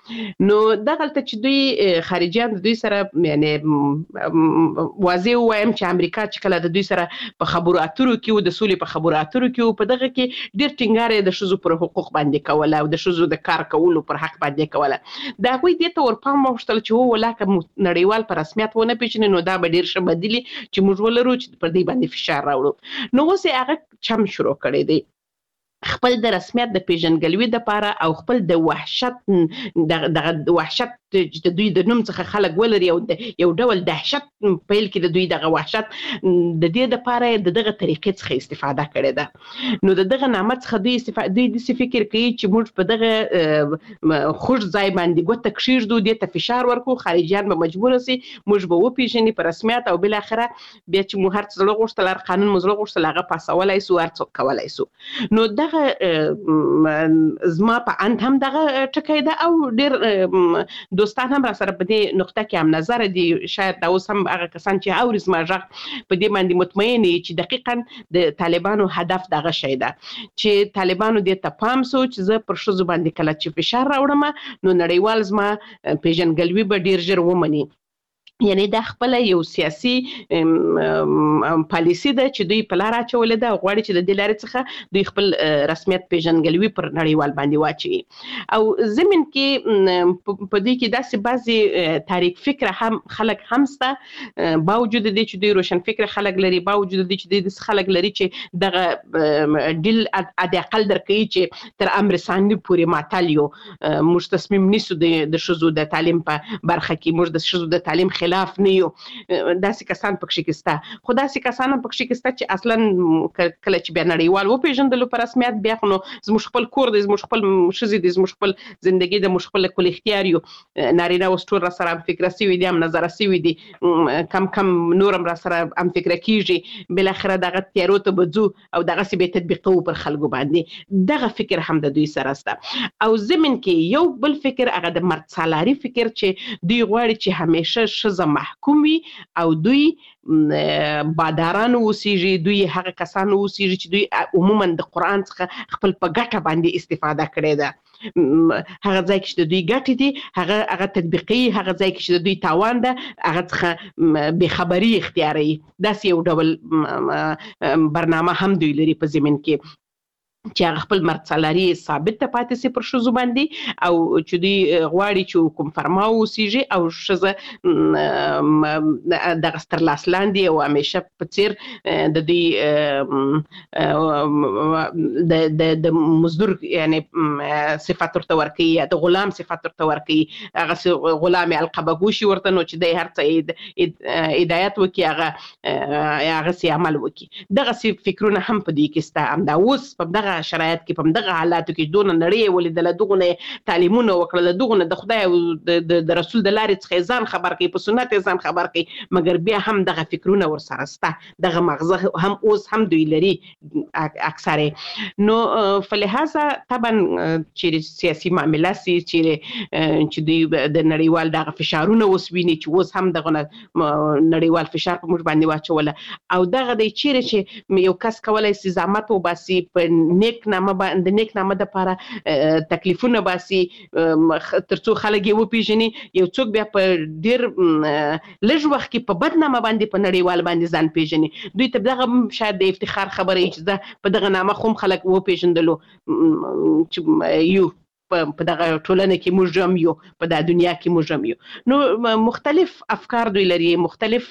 نو دغلته چې دوی خارجيان دوی سره یعنی واضح وایم چې امریکا چې کله د دوی سره په خبرو اترو کې او د سولې په خبرو اترو کې په دغه کې ډیر ټینګار د شذو پر حقوق باندې کوله او د شذو د کار کولو پر حق باندې کوله دا غوي د تور پام وشتل چې ولاکه نړیوال پر رسمیت ونه پیژنې نو دا به ډیر شه بدلی چې موږ ولرو چې پر دې باندې فشار راوړو نو اوس هغه چم شروع کړی دی خپل د رسمیت د پیژنګلوي د پاره او خپل د وحشت د وحشت چې دوی د نوم څخه خلک ولري او یو ډول دهشت پیل کې د دوی دغه وحشت د دې د پاره دغه طریقې څخه استفاده کړې ده نو دغه نعمت څخه دوی د فکر کوي چې موږ په دغه خوش ځای باندې ګوته کشیږو د ته فشار ورکو خارجيان به مجبور سي موږ به وپیژنې په رسمیت او بل اخره بیا چې مو هر څه غوښتل قانون مزله غوښتل هغه پاسولای سو ارڅ کولای سو نو دغه زما په اند هم دغه ټکی ده او ډیر دوستان هم را سره په دې نقطه کې هم نظر دي شاید دا اوس هم هغه کسان چې اوري زما ژغ په دې باندې مطمئن دي چې دقیقاً د طالبانو هدف دغه شی ده چې طالبانو دې ته پام سو چې زه پر شذو باندې کله چې فشار راوړم نو نړیوال زما پیژنګلوي به ډیر ژر ومني یعنی دا خپل یو سیاسي پالیسی ده چې دوی په لار اچولې ده غواړي چې د دې لارې څخه دوی خپل رسمیت پیژنګلوي پر نړیوال باندې واچي او زمين کې په دې کې داسې بعضي تاریخ فکر هم خلک همسته باوجود د چې دوی روشن فکر خلک لري باوجود د چې د خلک لري چې دغه ډیل اد اقل درکې چې تر امر ثاني پورې ماتالیو متصمم نسو د شذو د تعلیم په برخه کې موږ د شذو د تعلیم خلاف نه یو داسې کسان پکې کېستا خو داسې کسان پکې کېستا چې اصلا کله چې بیا نړیوال و پیژندل په رسمیت بیا نو زموږ خپل کور د زموږ خپل شذې د زموږ خپل ژوندۍ د مشخص خپل کل اختیار یو نارینه او ستور سره فکر سوي دي هم نظر سوي دي کم نورم را سره هم فکر کیږي بل اخره دغه تیارو ته بځو او دغه سی به تطبیقو پر خلکو باندې دغه فکر هم د دوی سره است او زمين کې یو بل فکر هغه د مرد سالاري فکر چې دوی غواړي چې همیشه محکوم وي او دوی باداران اوسېږي دوی هغه کسان اوسېږي چې دوی عموما د قران څخه خپل په ګټه باندې استفاده کړي ده هغه ځای کې چې دوی ګټې دي هغه تطبیقي هغه ځای کې چې دوی تاوان ده هغه څخه به خبري اختیاري داسې یو ډول برنامه هم دوی لري په زمين کې چې هغه خپل مرد سالاري ثابت ته پاتې سي پر شذو باندې او چې دوی غواړي چې حکم فرما اوسېږي او شذه د غستر لاسلاندې او همیشه په څیر د دوی د مزدور یعنی صفات ورته ورکي یا د غلام صفات ورته ورکي هغه غلام القبګوشي ورته نو چې د هر څه هدایت وکي هغه سي عمل وکي دغه سي فکرونه هم په دې کې ستا هم دا اوس په دغه شرایط کې په دغه حالاتو کې دون نړۍ ولیدل دغه تعلیمونه وکړل دغه د خدای او د رسول د لارې څخه ځان خبر کوي په سنت ځان خبر کوي مګر بیا هم دغه فکرونه ورسره ستا دغه مغزه هم اوس هم دوی لري اکثره نو فلهذا طبعا چې سیاسي معاملات چې دوی د نړیوال دغه فشارونه وسویني چې اوس هم دغه نړیوال فشار په موږ باندې واچول او دغه د چیرې چې یو کس کولای سي زحمت وباسي په نیک نامه باندې نیک نامه د لپاره تکلیفونه باسي ترڅو خلک یې وپیژني یو څوک بیا په ډیر لږ وخت کې په بدنامه باندې په نړیوال باندې ځان پیژني دوی ته دغه شاید د افتخار خبره چې ده په دغه نامه خو خلک وپیژندلو چې یو په دغه ټولنه کې موږ هم یو په د دنیا کې موږ هم یو نو مختلف افکار دوی لري مختلف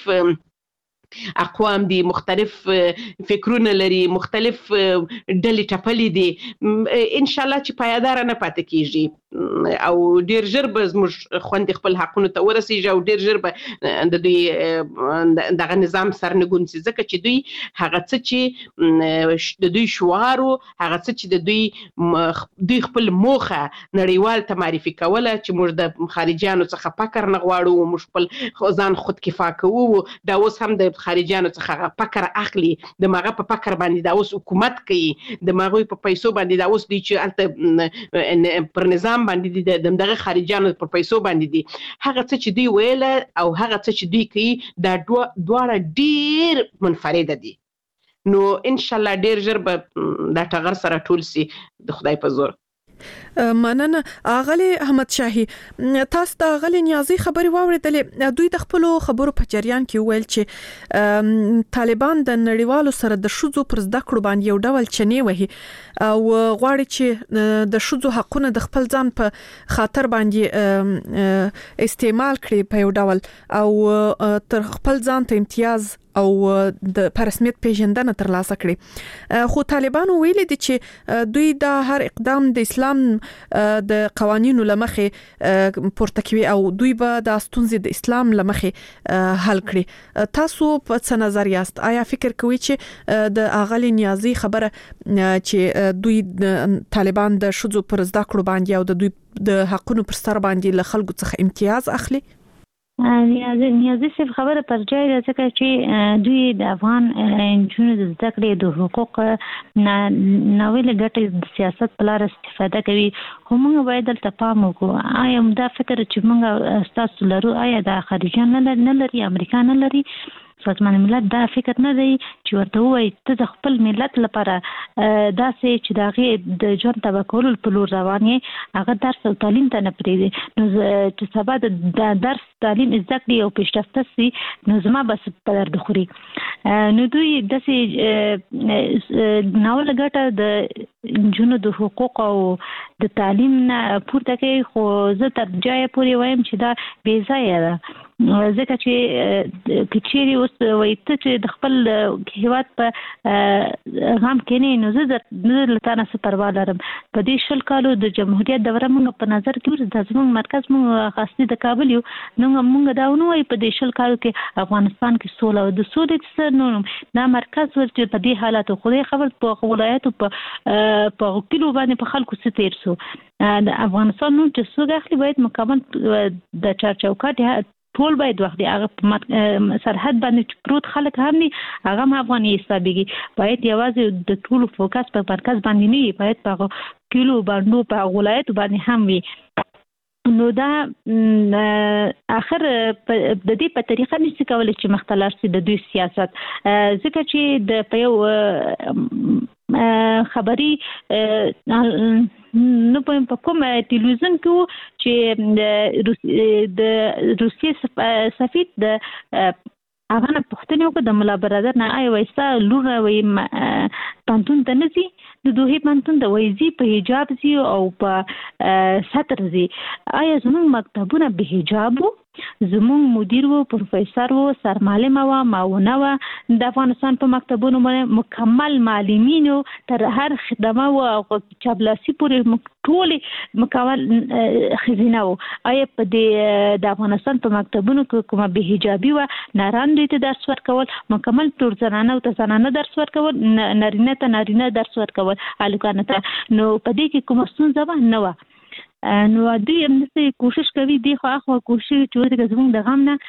اقوام دي مختلف فکرونه لري مختلف ډلې ټپلې دي ان شاء الله چې پایدار نه پاتې کیږي او ډیر ژر به موږ خوند خپل حقونو ته ورسیږي او ډیر ژر به د دوی دغه نظام سرنګون سي ځکه چې دوی هغه څه چې د دوی شعار هغه څه چې د دوی خپل موخه نړیوال ته معرفي کوله چې موږ د خارجيانو څخه فکر نه غواړو موږ خپل ځان خود کفا کوو دا اوس هم د خارجيانو څخه فکر اخلي د ماغه په فکر باندې دا اوس حکومت کوي د ماغه په پیسو باندې دا اوس دي چې الته پر نظام باندې دغه خارجيانو پر پیسو باندې دي هغه څه چې دوی ویل او هغه څه چې دوی کوي دا دواړه ډیر منفرد دي نو ان شاء الله ډیر ژر به دا ټغر سره ټول سي د خدای په زور مننه اغلی احمد شاهي. تاسو د اغلی نیازي خبري واوریدلې. دوی د خپل خبرو په جریان کې ویل چې طالبان د نړیوالو سره د شذو پر زده کړو باندې یو ډول چنې وهي او غواړي چې د شذو حقونه د خپل ځان په خاطر باندې استعمال کړي په یو ډول او تر خپل ځان ته امتیاز او د رسمیت پیژندنه ترلاسه کړي. خو طالبانو ویل دي چې دوی د هر اقدام د اسلام د قوانینو لمخې پورته کوي او دوی به د ستونزې د اسلام لمخې حل کړي. تاسو په څه نظر یاست؟ آیا فکر کوئ چې د اغلی نیازي خبره چې دوی طالبان د شذو پر زده کړو باندې او د دوی د حقونو پر سر باندې له خلکو څخه امتیاز اخلي؟ نیازي صرف خبره پر ځای ده ځکه چې دوی د افغان نجونو د زده کړې د حقوق ناویل ګټې د سیاست په لار استفاده کوي. خو موږ باید دلته پام وکړو. آیا دا فکر چې موږ تاسو لرو آیا د خارجيان نه لري، امریکا نه لري؟ سازمان ملت دا فکر نه دی چې ورته وایي ته د خپل ملت لپاره داسې چې د هغې د ژوند تباه کولو په لور روان یې، هغه درس او تعلیم ته نه پرېږدي. نو چې سبا د درس تعلیم زده کړي او پیشرفته سي نو زما بس په درد خوري. نو دوی داسې ناوله ګټه د نجونو د حقوق او د تعلیم نه پورته کوي. خو زه تر ځایه پورې وایم چې دا بې ځایه ده، ځکه چې کچېرې اوس وایي ته چې د خپل هېواد په غم کې نه نو زه له تا نه څه پروا لرم. په دې 20 کالو د جمهوریت دوره موږ په نظر کې ورته دا زموږ مرکز موږ خاصې د کابل یو نو موږ دا ونه وایي په دې 20 کالو کې افغانستان کې سوله او د سولې څه نو دا مرکز ورته په دې حالاتو خدای خبر په ولایتو په کلو باندې په خلکو څه تیر سو. د افغانستان نو چې څوک اخلي باید مکمل د چارچوکاټ ټول باید وخت دی هغه سرحد باندې پروت خلک هم ني هغه هم افغاني حسابيږي. باید یوازې د ټول فوکس په مرکز باندې نه باید په کلو باندې په ولایت باندې هم وي. نو دا اخر د دې په طریقه نشي کولای چې مختلف سي د دوی سیاست، ځکه چې د په یو خبري نو په کوم ټلویزیون کې چې د روسیې سفیر د هغه نه پوښتنه وکړه د ملا برادر نه آیا وایستا لور وای پانتون ته نزي د دوه پانتون د وایزي په حجاب زی او په ستر زی. آیا زموږ مکتبونه به حجاب وو؟ زموږ مدیر وو، پروفیسور وو، سرمعلم وو، معاونه وو. د افغانستان په مکتبونو باندې مکمل معلمین تر هر خدمه وو او چابلاسي پورې ټول مکمل خزینه وو. آیا په د افغانستان په مکتبونو کې کومه به حجابي وو؟ ناران دوی ته درس ورکول، مکمل ټول زنانه او زنانه درس ورکول، نارینه ته نارینه درس ورکول، الکانه ته. نو په دې کې کومه ستونزه نه وه. نو دوی هم داسې کوشش کوي دی خو اخوا کوشش چې زموږ د غم نه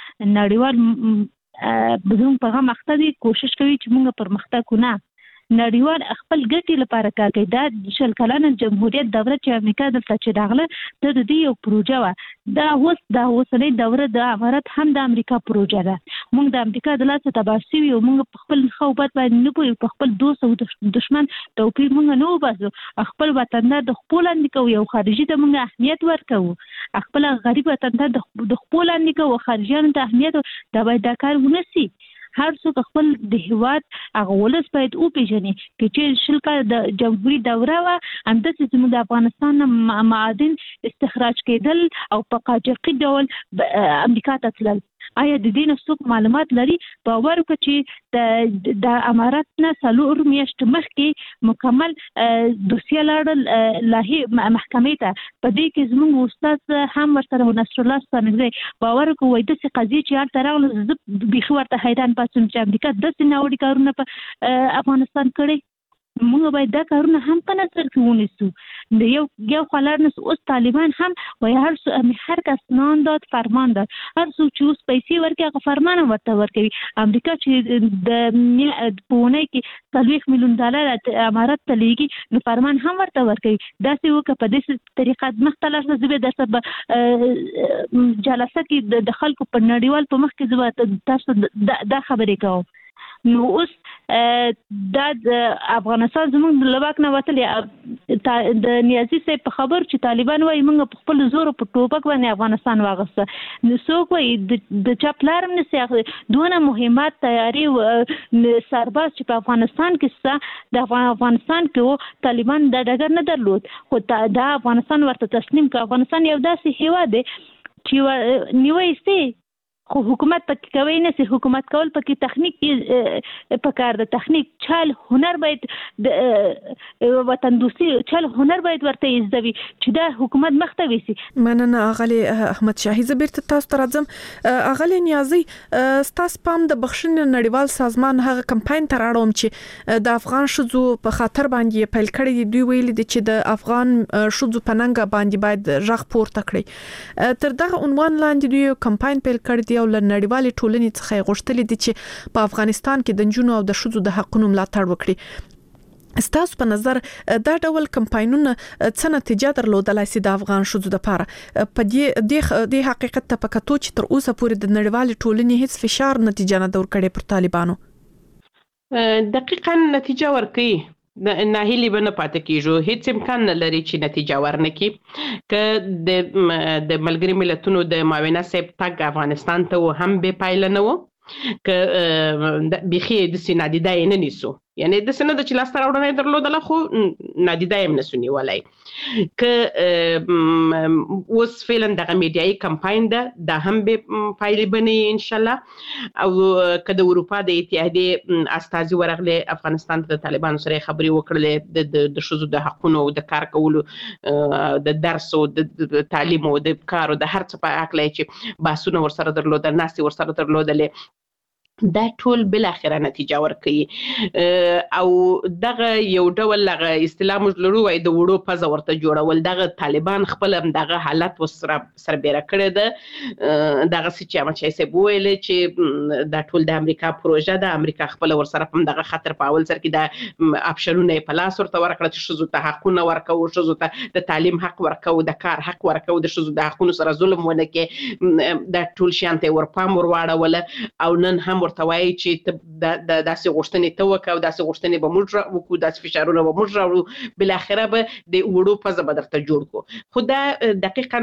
نړیوال زموږ په غم اخته دي، کوشش کوي چې موږ پرمختګ کو نه نړیوال خپل ګټې لپاره کار کوي. دا 20 کلنه جمهوریت دوره چې امریکا دلته چې راغله د دې یو پروژه وه. دا اوسنۍ دوره د امارات هم د امریکا پروژه ده. موږ د امریکا د لاسه تباه شوي او موږ په خپل خوبات باندې نه پوهېږو، په خپل دوست او دشمن توپیر موږ نه وباسو. خپل وطندار د خپل لاندې کوو، یو خارجي ته موږ اهمیت ورکوو. خپل غریب وطندار د خپل لاندې کوو، خارجیانو ته اهمیت دا باید دا کار ونه سي. هر څوک خپل د هیواد هغه ولس باید وپیژني چې 20 کال د جمهوریت دوره وه همداسې زموږ د افغانستان معادن استخراج کېدل او په قاچاقي ډول امریکا ته تلل. آیا د دې نه څوک معلومات لري؟ باور وکړه چې د امارات نه 4 میاشتې مخکې مکمل دوسیه لاړل لاهي محکمې ته. په دې کې زموږ استاد هم ورسره نصر الله ستانګزی باور وکړو وایي داسې قضیې چې هلته راغله زه بیخي ورته حیران پاتم چې امریکا داسې ناوړي کارونه په افغانستان کړي. موږ باید دا کارونه هم په نظر کې ونیسو. د یو خلار نس اوس طالبان هم وایي هر کس نان داد فرمان داد، هر څوک چې اوس پیسې ورکړي هغه فرمان ورته ورکوي. امریکا چې د په اونۍ کې $40 میلیون امارات ته لیږي نو فرمان هم ورته ورکوي. داسې وکړه په داسې طریقه مختلف زه به درته جلسه کې د خلکو په نړیوال په مخ کې زه تاسو دا خبرې کوم. نو اوس د افغانستان زموږ د لباک نه وتلې د نیازي صاحب په خبر چې طالبان وايي موږ په خپل زور په ټوپک باندې افغانستان واغسته نو څوک وايي د چاپلارم نسي دونه مهمات تیاری سرباز چې په افغانستان کې د افغانستان کې طالبان د ډګر نه درلود خو دا افغانستان ورته تسلیم کړ. افغانستان یو داسې هیواد دی چې نیوي سي خو حکومت پکې کوي نه سي حکومت کول پکې تخنیک پکار د تخنیک چل هنر باید د وطن دوستي چل هنر باید ورته ایزدوي چې دا حکومت مخته ويسي. مننه اغلی احمد شاهي زبیر تاسو ته راځم. اغلی نیازي ستاسو پام د بخښنې نړیوال سازمان هغه کمپاین تر اړوم چې د افغان شذو په خاطر باندې پیل کړی دی ویل دي چې د افغان شذو پننګ باندې باید رغ پورته کړي. تر دغه عنوان لاندې دوی کمپاین پیل کړی او ل نړیوالې ټولنې څخه غوښتل دي چې په افغانستان کې د جنونو او د شذو د حقوقو ملاتړ وکړي. ستاسو په نظر دا ډول کمپاینونه څه نتیجه درلودلای شي د افغان شذو لپاره په دې د حقیقت ته پکاتو چې تر اوسه پورې د نړیوالې ټولنې هیڅ فشار نتیجه نه دور کړي پر طالبانو؟ دقیقاً نتیجه ورکړي د ناهیلي بنه پاتې کیږي هیڅ امکان نه لري چې نتیجه ورنکي ک د ملګری ملتونو د معاونہ صاحب تګ افغانستان ته هم به پایله نه و ک بخي د سینادیدا نه نیسو یعنی د سند چې لاس تر وړاندې درلودله خو نادیدا هم نسونی ولای ک اوس فعلا دغه میډیایي کمپاین ده هم به پایلې بني ان شاء الله او ک د اروپا د اتحادیې استازي ورغله افغانستان ته طالبان سره خبري وکړلې د شذو د حقوقو د کار کولو د درس او د تعلیم او د کار او د هر څه په حق لای چې باسونه ورسره درلودل ناسي ورسره درلودل دا ټول بل اخره نتیجه ورکړي او دغه یو ډول لغه اصطلاح مجلرو وای د وړو پزه ورته جوړول دغه طالبان خپل دغه حالت وسره سربېره کړی ده دغه چې ما چې سه ویل چې دا ټول د امریکا پروژه ده امریکا خپل ورسره په دغه خطر په اول سر کې د اپشنونه په لاس ورته ورکړه چې شذو ته حقونه ورکو شذو ته د تعلیم حق ورکو د کار حق ورکو د شذو د حقونو سره ظلم ونه کې د ټول شانته ورپام ورواړه او نن هم ورته وایي چې د داسې غوښتنې ته وکاو داسې غوښتنې به موږ وکړو داسې فشارونه به موږ راوړو بل اخره به د وړو په زبر درته جوړ کو خو دا دقیقاً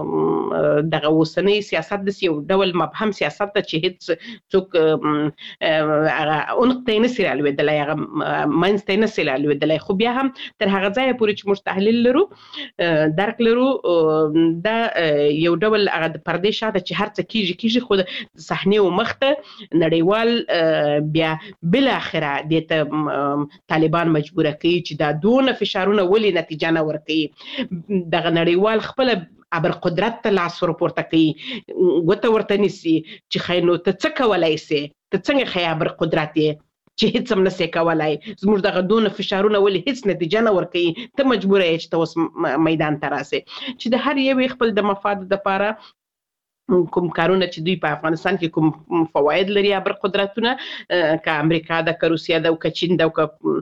دغه اوسنی سیاست د یو ډول مبهم سیاست ته چې هیڅ څوک هغه اونقطه نه سره لویدلای هغه ماینسته نه سره لویدلای خو بیا هم تر هغه ځای پورې چې مستحلیل لرو درک لرو دا یو ډول هغه د پردې شاته چې هر څه کیږي خو د صحنه او مخته نړیوال بیا بل اخره د طالبان مجبور کوي چې دا دون فشارونه ولې نتیجه نه ورکړي دغه نړیوال خپل ابر قدرت ته لاس ورپورته کوي ګوته ورته نسی چې خاينو ته څه کولای سي ته څنګه خیابر قدرت چې هیڅ هم نسې کولای زموږ دغه دون فشارونه ولې هیڅ نتیجه نه ورکړي ته مجبور یې چې ته اوس میدان ته راسې چې د هر یو خپل د مفاد لپاره کوم کارونه چې دوی په افغانستان کې کوم فواید لري ابر قدرتونه ک امریکا د روسیا د چین د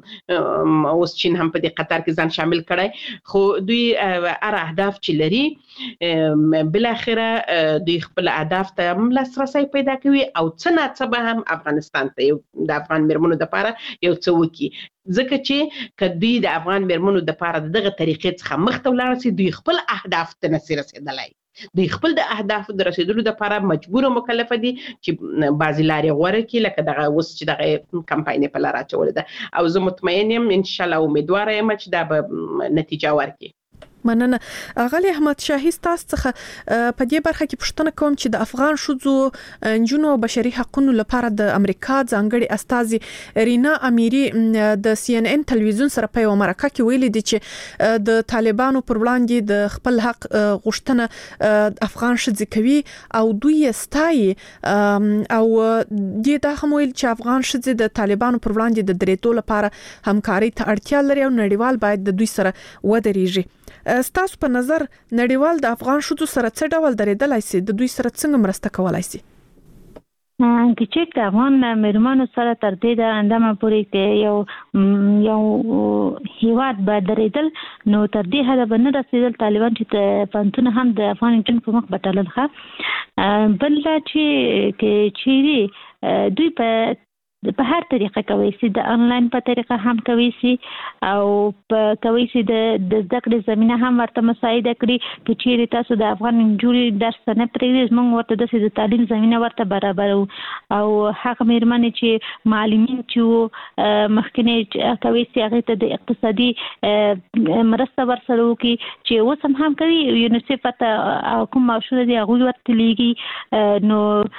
اوس چین هم په دې قطر کې ځان شامل کړي خو دوی ار اهداف چې لري بل اخره دوی خپل اهداف ته لاسرسي پیدا کوي او څه نه څه به هم افغانستان ته د افغان مرمنو لپاره یو څه وکي ځکه چې کدی د افغان مرمنو لپاره دغه طریقې څخه مخته ولاړ سي دوی خپل اهداف ته نه رسیدلای دوی خپل د اهداف د رسیدلو لپاره مجبور او مکلف دي چې بازی لارې غوړه کی لکه دغه اوس چې دغه کمپاین په لار اچول ده او زه مطمئن یم ان شاء الله امیدوار یم چې دا به نتیجه ورکړي. مننه اغلی احمد شاهي تاسو څخه په دې برخه کې پوښتنه کوم چې د افغان شذو جنو بشري حقوقو لپاره د امریکا ځانګړي استازي رینا امیری د سی ان ان تلویزیون سره په امریکا کې ویلي دي چې د طالبانو پر وړاندې د خپل حق غوښتنه افغان شذې کوي او دوی ستایي او د هم ویل چې افغان شذې د طالبانو پر وړاندې د درېدو لپاره همکاري ته اړتیا لري او نړیوال باید د دوی سره ودرېږي. ستاسو په نظر نړیوال د افغان شذو سره څه ډول درېدلای شي د دوی سره څنګه مرسته کولای شي؟ چې د افغان مرمنو سره تر دې د اندامه پورې کې یو هیواد به درېدل نو تر دې حد به نه رسیدل طالبان چې پنځونه هم د افغان جن په مخ بټلل ښه بل چې چیرې دوی په په هر طریقه کوي چې د انلاین په طریقه هم کوي چې او په کوي چې د زده کړې زمينه هم ورته مساعده کړي چې چیرې تاسو د افغان نجونې درس نه پرېږدئ موږ ورته د تعلیم زمينه ورته برابرو او هغه مېرمنې چې معلمین چې مخکنی کوي چې هغه ته د اقتصادي مرسته ورسره وکړي چې اوس هم کوي یونیسف ته کوم معاشونه دي هغه ورته لیږي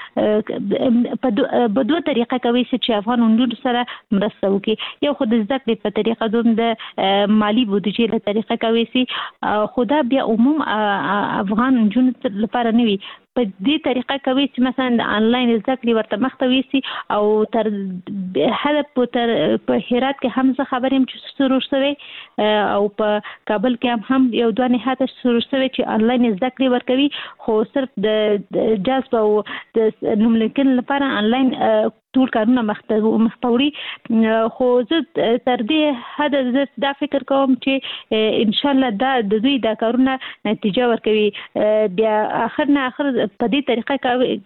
نو په دوه طریقه کوي چې افغان نجونو سره مرسته وکړي یو خو د زده کړې په طریقه دوم د مالی بودیجې له طریقه کوي چې خدا بیا عموم افغان نجونو لپاره نه وي په دې طریقه کوي چې مثلا د انلاین زده کړې ورته مختوي سي او تر هدف تر په هرات کې هم څه خبرې چې شروع شوه او په کابل کې هم یو دوه نهاته شروع شوه چې انلاین زده کړې ورکوي خو صرف د جذب او د نوملیکن لپاره انلاین ټول کارونه مخپوري خو زه تر دې حد دا فکر کوم چې ان شاء الله دا د دوی دا کارونه نتیجه ورکوي بیا اخر په دې طریقه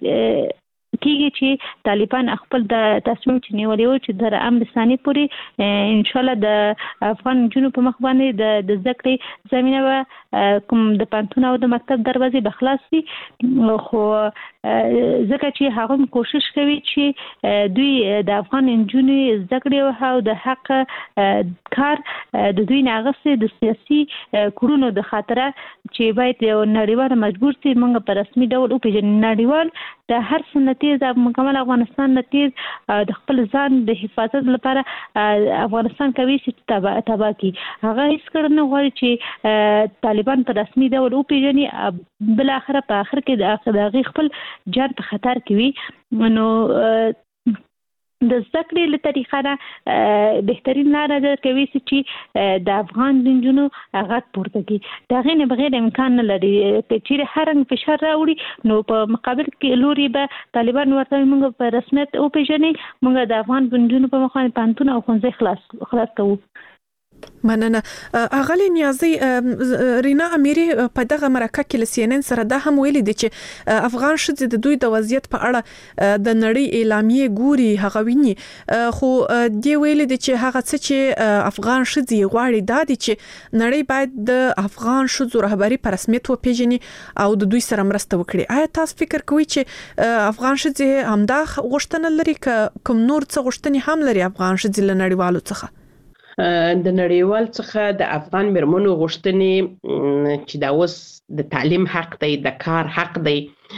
کېږي چې طالبان خپل د تصمیم چې نیولې و چې تر امن ثاني پورې ان شاء الله د افغان جنو په مخ باندې د زده کړې زمينه کوم د پانتون او د مکتب دروازې بخلاص دي خو ځکه چې هغه کوشش کوي چې دوی د افغان جنو زده کړې او د حق کار د دوی ناغسه د سیاسي کورونو د خاطره چې باید یو نړیوال مجبور سي موږ په رسمي ډول او په نړیوال د هر سنتي د مکمل افغانستان نتیز د خپل ځان د حفاظت لپاره افغانستان کوي چې تبا کی هغه هیڅ کړنه غواړي چې طالبان په رسمي ډول او پیژني بل اخر په اخر کې د خپل جان په خطر کې وي نو د زده کړې له طریقه نه بهترین لاره ده کوي چې د افغان نجونو هغه پورته کی دا غي نه بغیر امکان نه لري چې هر رنګ فشار راوړي نو په مقابل کې لوري به طالبان ورته موږ په رسمیت او پیژنې موږ د افغان نجونو په مخ باندې پانتون او خنځه خلاص کوو مننه اغلی نیازي رینا اميري په دغه مرکه کې لسینن سره دا هم ویلي دي چې افغان شذ د دوی د وضعیت په اړه د نړۍ اعلامیه ګوري هغه ویني خو دی ویلي دي چې هغه څه چې افغان شذ غواړي دا دي چې نړۍ باید د افغان شذ رهبری په رسمیت وپیژني او د دوی سره مرسته وکړي آیا تاسو فکر کوئ چې افغان شذ همدا غوښتنه لري کوم نور څه غوښتنې هم لري افغان شذ له نړیوالو څخه د نړیوال څخه د افغان مرمنو غوښتنې چې دا اوس د تعلیم حق دی د کار حق دی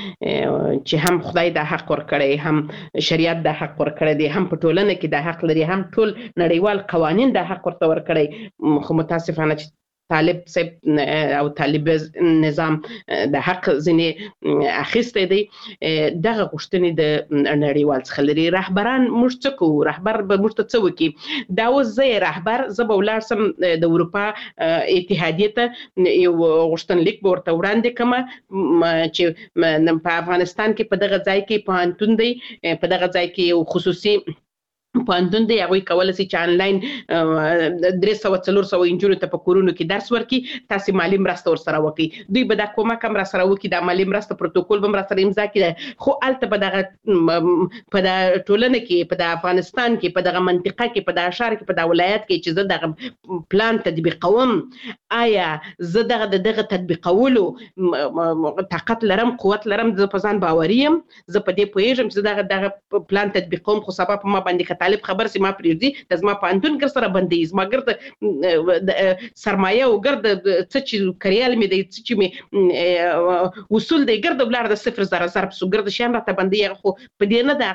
چې هم خدای د حق ورکړي هم شریعت د حق ورکړي دي هم په ټولنه کې د حق لري هم ټول نړیوال قوانين د حق ورته ورکړي خو متاسفانه چې طالب صاحب او طالب نظام د حق ځنې اخیسته دي دغه غوښتنې د نړیوال څخه لري رهبران موږ څه کوو رهبر به موږ ته څه وکړي دا اوس زه رهبر زه به ولاړ سم د اروپا اتحادیه ته یو غوښتنلیک به ورته وړاندې کوم چې په افغانستان کې په دغه ځای کې پوهنتون دی په دغه ځای کې یو خصوصي پوهنتون دی هغه کولای شي چې انلاین 300 انجونو ته په کورونو کې درس ورکړي تاسو مالی مرسته ورسره وکړي دوی به د کومه کم را سره وکړي د مالی مرسته پروتوکول به مرسته امضا کړي خو الته په دغه په د ټولنه کې په د افغانستان کې په دغه منطقه کې په د اشار کې په د ولایت کې چې زه دغه پلان تطبیقوم آیا زه دغه تطبیقولو طاقت لرم قوت لرم زه په ځان باوریم زه په دې پوهیږم چې دغه پلان تطبیقوم خو سبب ما باندې طالب خبر سي ما پریږدي د زما پانتون ګر سره بندي زما ګرد سرمایه او ګرد څه چې کریال می دی څه چې می وصول دی ګرد بلار د 0 ضرب سو ګرد شان راته بندي خو په دې نه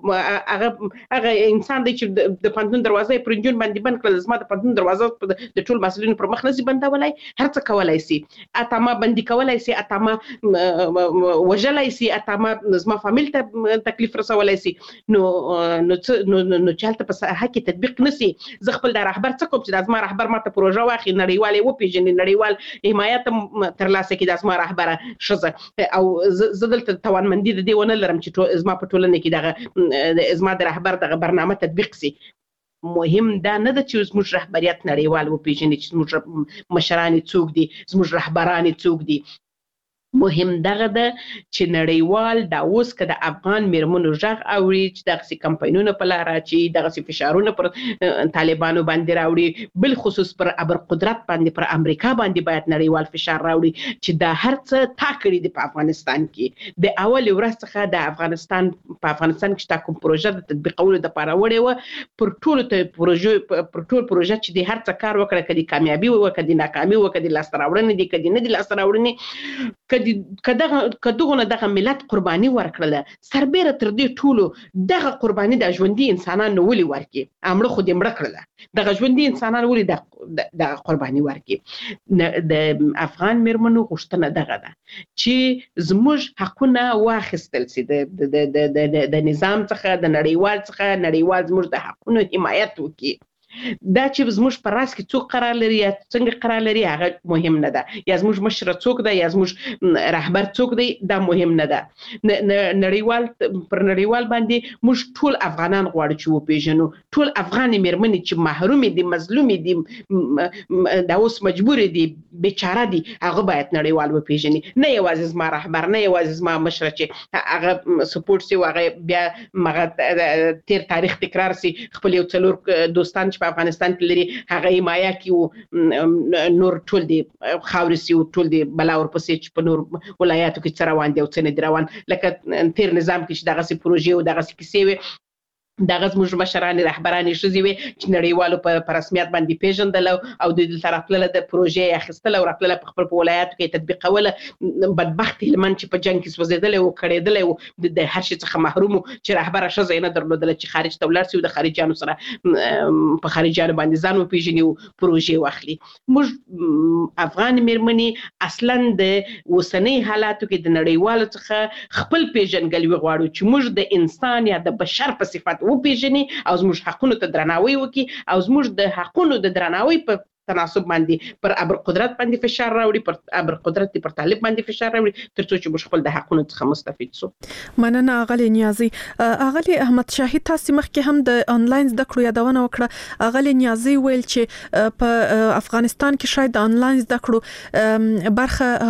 هغه انسان دی چې د پانتون دروازه پرنجون باندې بند کړل زما د پانتون دروازه د ټول مسلمانانو پر مخ نسی بندولای هر څه کولای سي اتما بندي کولای سي اتما وجلای سي اتما زما فامیل ته تکلیف رسولای سي نو چالت په ساحه کې تطبیق نسی زه خپل د رهبر څخه کوم چې د ازما رهبر ماته پروژه واخی نړیوال او پیژنې نړیوال حمایت تر لاسه کې د ازما رهبر شزه او زه دلته توانمندي د دې ونه لرم چې ازما په ټولنه کې دغه ازما د رهبر دغه برنامه تطبیق سي مهم دا نه ده چې زموږ رهبریت نړیوال او پیژنې چې زموږ مشران څوک دي زموږ رهبران څوک دي مهم دغه د چې نړیوال دا اوس که د افغان میرمنو ژغ اوري چې دغه کمپاینونه په لار چې دغه فشارونه پر طالبانو باندې راوړي، بل خصوص پر ابر قدرت باندې پر امریکا باندې باید نړیوال فشار راوړي چې دا هر څه تا کړی دی په افغانستان کې. د اول ورځ څخه د افغانستان کې تا کوم پروژه د تطبیقولو لپاره وړي و پر ټول پروژه چې د هر څه کار وکړه، کدي کامیابی و کدي ناکامي و کدي لاس راوړنه دي کدي نه دي لاس راوړنه، کدغه دغه ملت قرباني ورکړله، سربېره تر دې ټولو دغه قرباني د ژوندۍ انسانانو ولې ورکي؟ امړه خو دې مړه کړله، دغه ژوندۍ انسانانو ولې دغه قرباني ورکي؟ د افغان میرمنو غوښتنه دغه ده چې زموږ حقونه واخیستل سي د نظام څخه، د نړیوال زموږ د حقونو حمایت وکړي. دا چې زموږ په راس کې څوک قرار لري یا څنګه قرار لري هغه مهم نه ده، یا زموږ مشر څوک ده یا زموږ رهبر څوک دی دا مهم نه ده. نړیوال باندې موږ ټول افغانان غواړو چې وپیژنو، ټول افغان میرمنې چې محرومې دي، مظلومې دي، دا اوس مجبورې دي، بیچاره دي، هغه باید نړیوال وپیژني، نه یوازې زما رهبر، نه یوازې زما مشر چې هغه سپورټ سي، هغه بیا مغه تیر تاریخ تکرار سي، خپل یو څلور دوستان چې په افغانستان کې لري هغه حمایه کوي، نور ټول دی خاورې سي، ټول دی بلا ورپسې چې په نور ولایاتو کې څه روان دي او څه نه دي روان، لکه تیر نظام کې چې دغسې پروژې او دغسې کیسې وي، دغه زموږ مشران رهبران ښځې وي چې نړیوالو په رسمیت باندې پیژندل او د دلته راتلله د پروژې اخیستله او راتلله په خپل په ولایاتو کې تطبیقوله. بدبخت هلمند چې په جنګ کې سوځېدلی و، کړېدلی و، د هر شي څخه محروم و، چې رهبره ښځه یې نه درلودله چې خارج ته ولاړ سي او د خارجیانو سره په خارجیانو باندې ځان وپېژني او پروژې واخلي. موږ افغان میرمنې اصلا د اوسنۍ حالاتو کې د نړیوالو څخه خپل پیژنګلوي غواړو چې موږ د انسان یا د بشر په صفت وپیژني او زموږ حقونو ته درناوی وکړي او زموږ د حقونو د درناوی په تناسب باندې پر ابر قدرت باندې فشار راوړي، پر ابر قدرت پر طالب باندې فشار راوړي، ترڅو چې موږ خپل د حقونو څخه مستفید سو. مننه اغلی نیازي. اغلی احمد شاهي، تاسو مخکې هم د انلاین زده کړو یادونه وکړه. اغلی نیازي ویل چې په افغانستان کې شاید د انلاین زده کړو برخه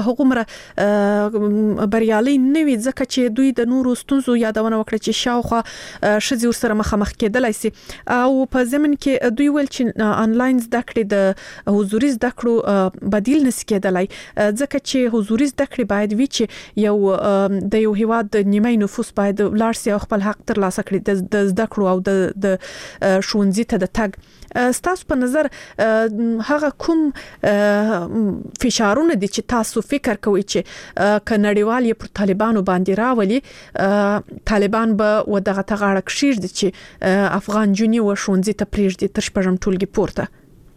هغومره بریالي نه وي، ځکه چې دوی د نورو ستونزو یادونه وکړه چې شاوخوا ښځې ورسره مخامخ کېدلی سي، او په ضمن کې دوی ویل چې انلاین زده کړې د حضوري زده کړو بدیل نشي کېدلای، ځکه چې حضوري زده کړې باید وي چې د یو هیواد د نیمه نفوس باید لاړ سي او خپل حق ترلاسه کړي د زده کړو او د ښوونځي ته د تګ. ستاسو په نظر هغه کوم فشارونه دي چې تاسو فکر کوئ چې ک نړیوال یې پر طالبانو باندې راولي، طالبان به ودغه تغاړه کشیږي چې افغان جونی و ښوونځي ته پریږدي تر شپږم ټولګي پورته؟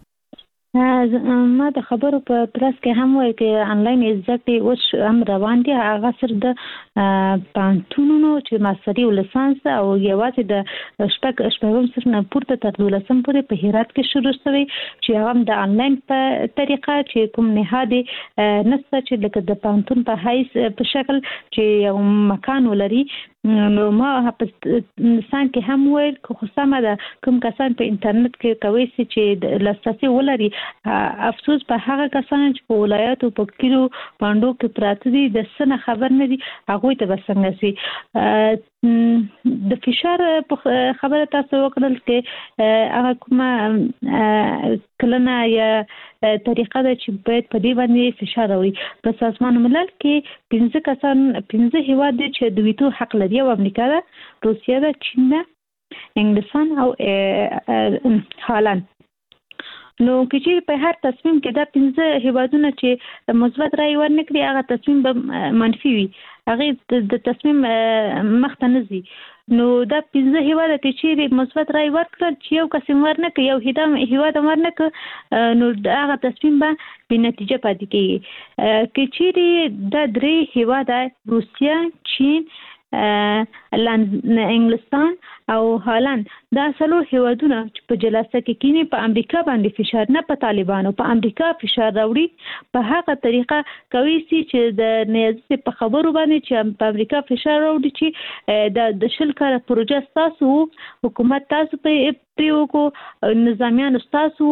ما د خبرو په ترڅ کې هم وایي چې انلاین زده کړې اوس هم روان دي، هغه سره د پوهنتونونو چې ماستري او لیسانس او یوازې د شپږم صنف نه پورته تر 12م پورې په هرات کې شروع شوی، چې هغه د انلاین په طریقه چې کوم نهادي نسته چې لکه د پوهنتون په حیث په شکل چې یو مکان ولري. نو ما په انسان کې هم ویل خو سمه ده کوم کسان په انټرنیټ کې کوي چې لاسرسي ولري، افسوس په هغه کسان چې په ولایاتو په کلیو پاندو کې پراته دي د څه نه خبر نه دي، هغوی ته به څنګه سي. د فشار په خبره تاسو وکړل کې هغه کومه کلنه یا طریقه ده چې باید په دې باندې فشار راوړي. په سازمان ملل کې 15 هیواد دي چې د ویټو حق لري، او امریکا ده، روسیه ده، چین ده، انګلستان او هالند. نو چې په هر تصمیم کې دا 15 هیوادونه چې مثبت رائے ورنکړي هغه تصمیم به منفي وي، هغه د تصمیم مخته نه ځي. نو دا 15 هیواد چې مثبت رائے ورکړل چې یو قسم ورنکړي، یو هیواد ورنکړي، نو هغه تصمیم به بې نتیجه پاتې کیږي. که چیرې دا 3 هیواد روسیه، چین، انګلستان او هالند، دا څلور هیوادونه چې په جلسه کې کینی په امریکا باندې فشار، نه په طالبانو، په امریکا فشار راوړي، په هغه طریقه کوي چې د نیازي په خبرو باندې چې په امریکا فشار راوړي چې د شل کال پروژه تاسو حکومت تاسو په ملټري وکړو نظامیان استاسو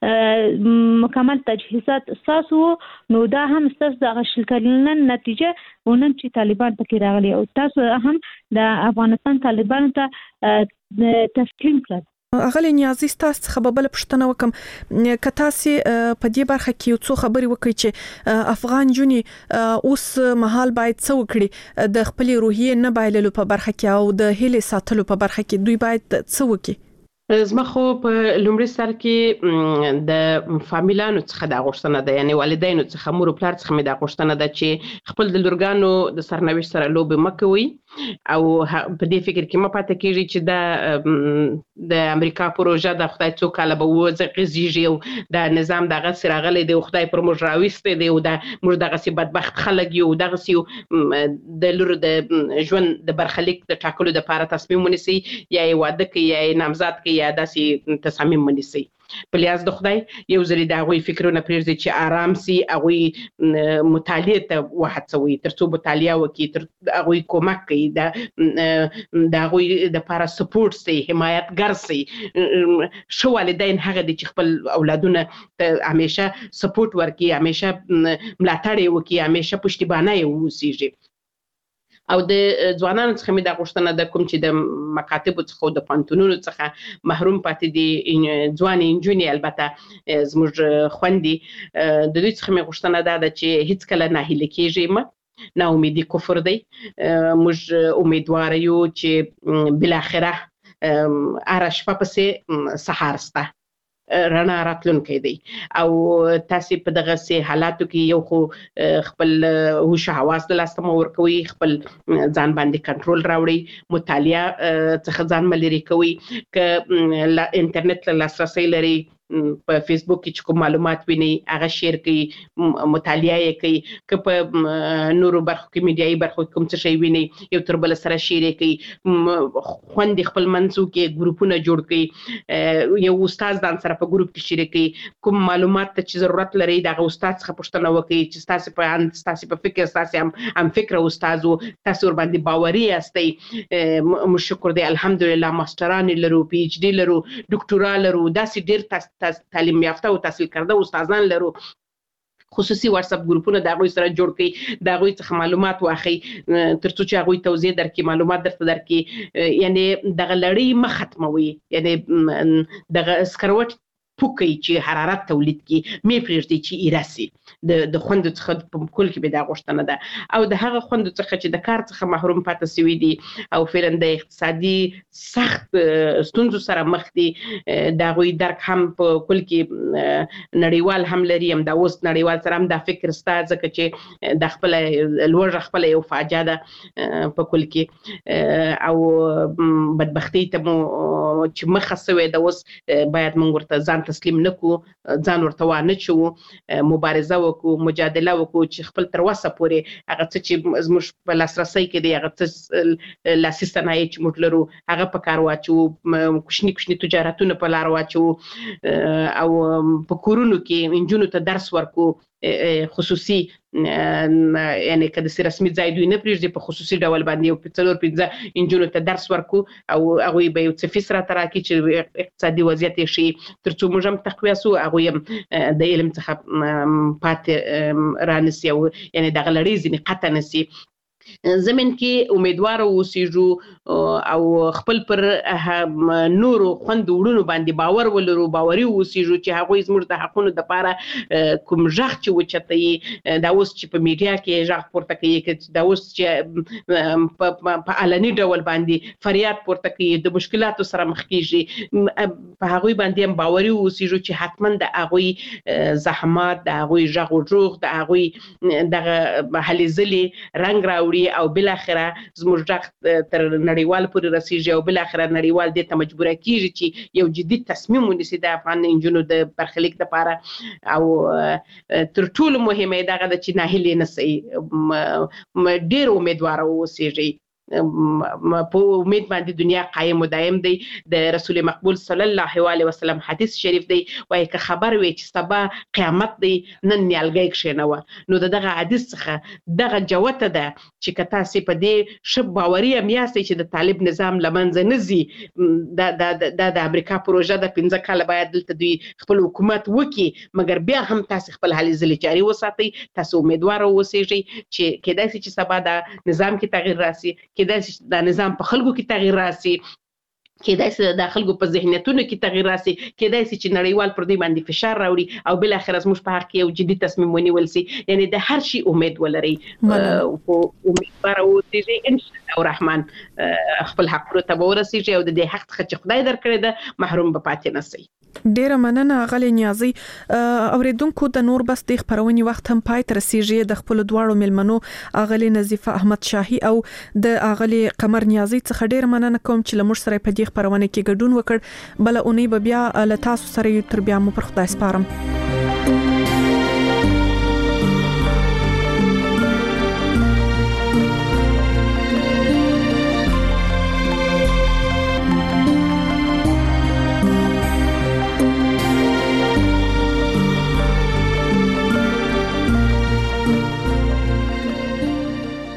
مکمل تجهیزات استاسو نو دا هم استاس د غشلکلن نتیجه ونن چې طالبان پکې راغلي او تاسو هم د افغانستان طالبانو ته تسلیم کړل. اغلی نیازي تاسو څخه بل پښتنه وکم کتاسي په دې برخه کې یو څو خبري وکړي چې افغان جونی اوس مهال باید څو کړي د خپل روحیه نه بایللو په برخه کې او د هیله ساتلو په برخه کې دوی باید څو وکړي. زما خو په لومړي سر کې د فامیلانو څخه د غوښتنه ده یعنی والدینو څخه مور او پلار څخه مې د غوښتنه ده چې خپل د لورګانو د سرنوشت سره لوب مکوي او په دې فکر کې ما پاتې کېږي چې د امریکا پروژه د خدای څو کاله به وځي او د نظام دغه سراغلې د خدای پر موږ راويسته دی او د موږ دغه سي بدبخت خلک یو دغه سي د لور د ژوند د برخلیک د ټاکلو د لپاره تصمیم ونیسي یا واده کوي یا نامزد کوي یا داسې تصمیم ونیسي په لیاز د خدای یو ځری د هغوی فکرونه پرېږدي چې آرام سي هغوی مطالعه ته وهڅوي ترڅو مطالعه وکړي تر هغوی کومک کوي د هغوی د لپاره سپورټ سي حمایتګر سي شو والدین هغه دي چې خپل اولادونه ته همیشه سپورټ ورکړي همیشه ملاتړ وکړي همیشه پشتیبانه ووسیږي. او د ځوانانو څخه مې د غوښتنه د کوم چې د مکاتبو څخه د پانتونونو څخه محروم پاتې دي ځوان انجونی البته زموږ خوندي د دوی څخه مې غوښتنه ده چې هیڅ کله ناهیله کېږي ما نا امیدي کفر دی موږ امیدوار یو چې بل اخره ارشفه پسې سحر ستا رڼا راتلونکي دی او تاسو په دغه سي حالاتو کې یو خو خپل هوش حواس د لاستمو ورکوي خپل ځان باندې کنټرول راوړي مطالعه څخه ځان ملري کوي ک انټرنیټ له لاسرسي لري په فیسبوک کې چې کوم معلومات ویني هغه شیر کوي مطالعه کوي که په نورو برخو کې میډیایي برخو کوم څه شي ویني یو تر بل سره شیر کوي خوند خپل منځو کې ګروپونه جوړ کوي یو استاد ځان سره په ګروپ کې شیر کوي کوم معلومات ته چې ضرورت لري دا استاد څخه پوښتنه وکړي چې تاسو په فکر تاسو هم فکر استاد تاسو ور باندې باوري یاستئ مشکور دی الحمدلله ماستران لرو پی ایچ ډی لرو ډاکټورا لرو داسې ډیر تعلیم یافته او تحصیل کرده استادان لرو خصوصي واتس اپ ګروپونه د هغوی سره جوړ کړي د هغوی څخه معلومات واخلي ترڅو چې هغوی توضیح درکړي معلومات درته درکړي یعنی دغه لړۍ مخ ختموي یعنی دغه سکروټ پوکي چې حرارت تولید کی مې پرېږدي چې ایراسي د خوند څخه په کول کې به دا غوښتنه ده او د هغه خوند څخه چې د کار څخه محروم پاتې شوی دي او فعلا د اقتصادي سخت ستونزو سره مخ دي دا غوي درک هم په کول کې نړیوال هم لري هم دا اوس نړیوال سره هم دا فکر ستاسو ځکه چې د خپل لوړ خپل یو فاجعه ده په کول کې او بدبختی ته مو چې مخ سوي د اوس باید موږ ورته ځان تسلیم نکو ځان ورته وانه چو مبارزه وکړو مجادله وکړو چې خپل تر وسه پورې هغه څه چې زموږ په لاسرسي کې دی هغه څه لاسي صنایع چې موږ لرو هغه په کار واچو کوچني تجارتونه په لار واچو او په کورونو کې انجونو ته درس ورکو خصوصي یعنی کله چې رسمي ځای دوی نه پریږدي په خصوصي ډول باندې یو 4-5 انجونو ته درس ورکو او هغه به یو څه فیس را تراکي چې اقتصادي وضعیت شي ترڅو موږ هم تقویه سو هغه هم د علم څخه پات رانسي او یعنی د غلړې ځنی قطع نسي زمين کې امیدوار اوسېږو او خپل پر نورو خوند وړونو باندې باور ولرو باوري اوسېږو چې هغه زموږ د حقونو د لپاره کوم ژغ چې وچتای دا اوس چې په میډیا کې ژغ پورته کوي دا اوس چې په علني ډول باندې فریاد پورته کوي د مشکلاتو سره مخ کیږي په هغه باندې هم باوري اوسېږو چې حتما د هغه زحمات د هغه ژغ او جوغ د هغه دغه حلزلي رنگ راوړي او بل اخره زموږ ژغ تر نړیوال پورې رسیږي او بل اخره نړیوال دې ته مجبور کیږي چې یو جدي تصمیم ونیسي د افغان انجونو د برخلیک لپاره او تر ټولو مهمه دا ده چې ناهیلي نسي ډیر امیدوار اوسېږي په امید باندې دنیا قائم او دائم دی. د رسول مقبول صلی الله علیه وسلم حدیث شریف دی وایي که خبر وي چې سبا قیامت دی نن نیالګی کښېنوه. نو دغه حدیث څخه دغه جوته ده چې که تاسې په دې ښه باوري هم یاستئ چې د طالب نظام له منځه نه ځي، دا د امریکا پروژه ده، 15 کاله باید دلته دوی خپل حکومت وکړي، مګر بیا هم تاسې خپل هلې ځلې جاري وساتئ، تاسې امیدواره اوسئ چې کېدای شي چې سبا دا نظام کې تغییر راسي، کېدای شي دا نظام په خلکو کې تغییر راسي، کېدای شي د خلکو په ذهنیتونو کې تغییر راسي، کېدای شي چې نړیوال پر دوی باندې فشار راوړي او بل اخر زموږ په حق کې یو جدي تصمیم ونیول شي. یعنی د هر شي امید ولري او امیدواره اوسئ ان شاء الله الرحمن خپل حق ته ورسیږي او د دې حق څخه چې خدای درکړي ده محروم به پاتې نه شي. ډیره مننه غلې نیازي. اوریدونکو د نور بس د خبرونې وخت هم پای تر رسیږي. د خپل دواړو ملمنو اغلی نظیفه احمد شاهي او د اغلی قمر نیازي څخه ډیره مننه کوم چې لمر سره په دې خبرونه کې ګډون وکړ. بل اونۍ به بیا له تاسو سره تر بیا مو پر خدای سپارم.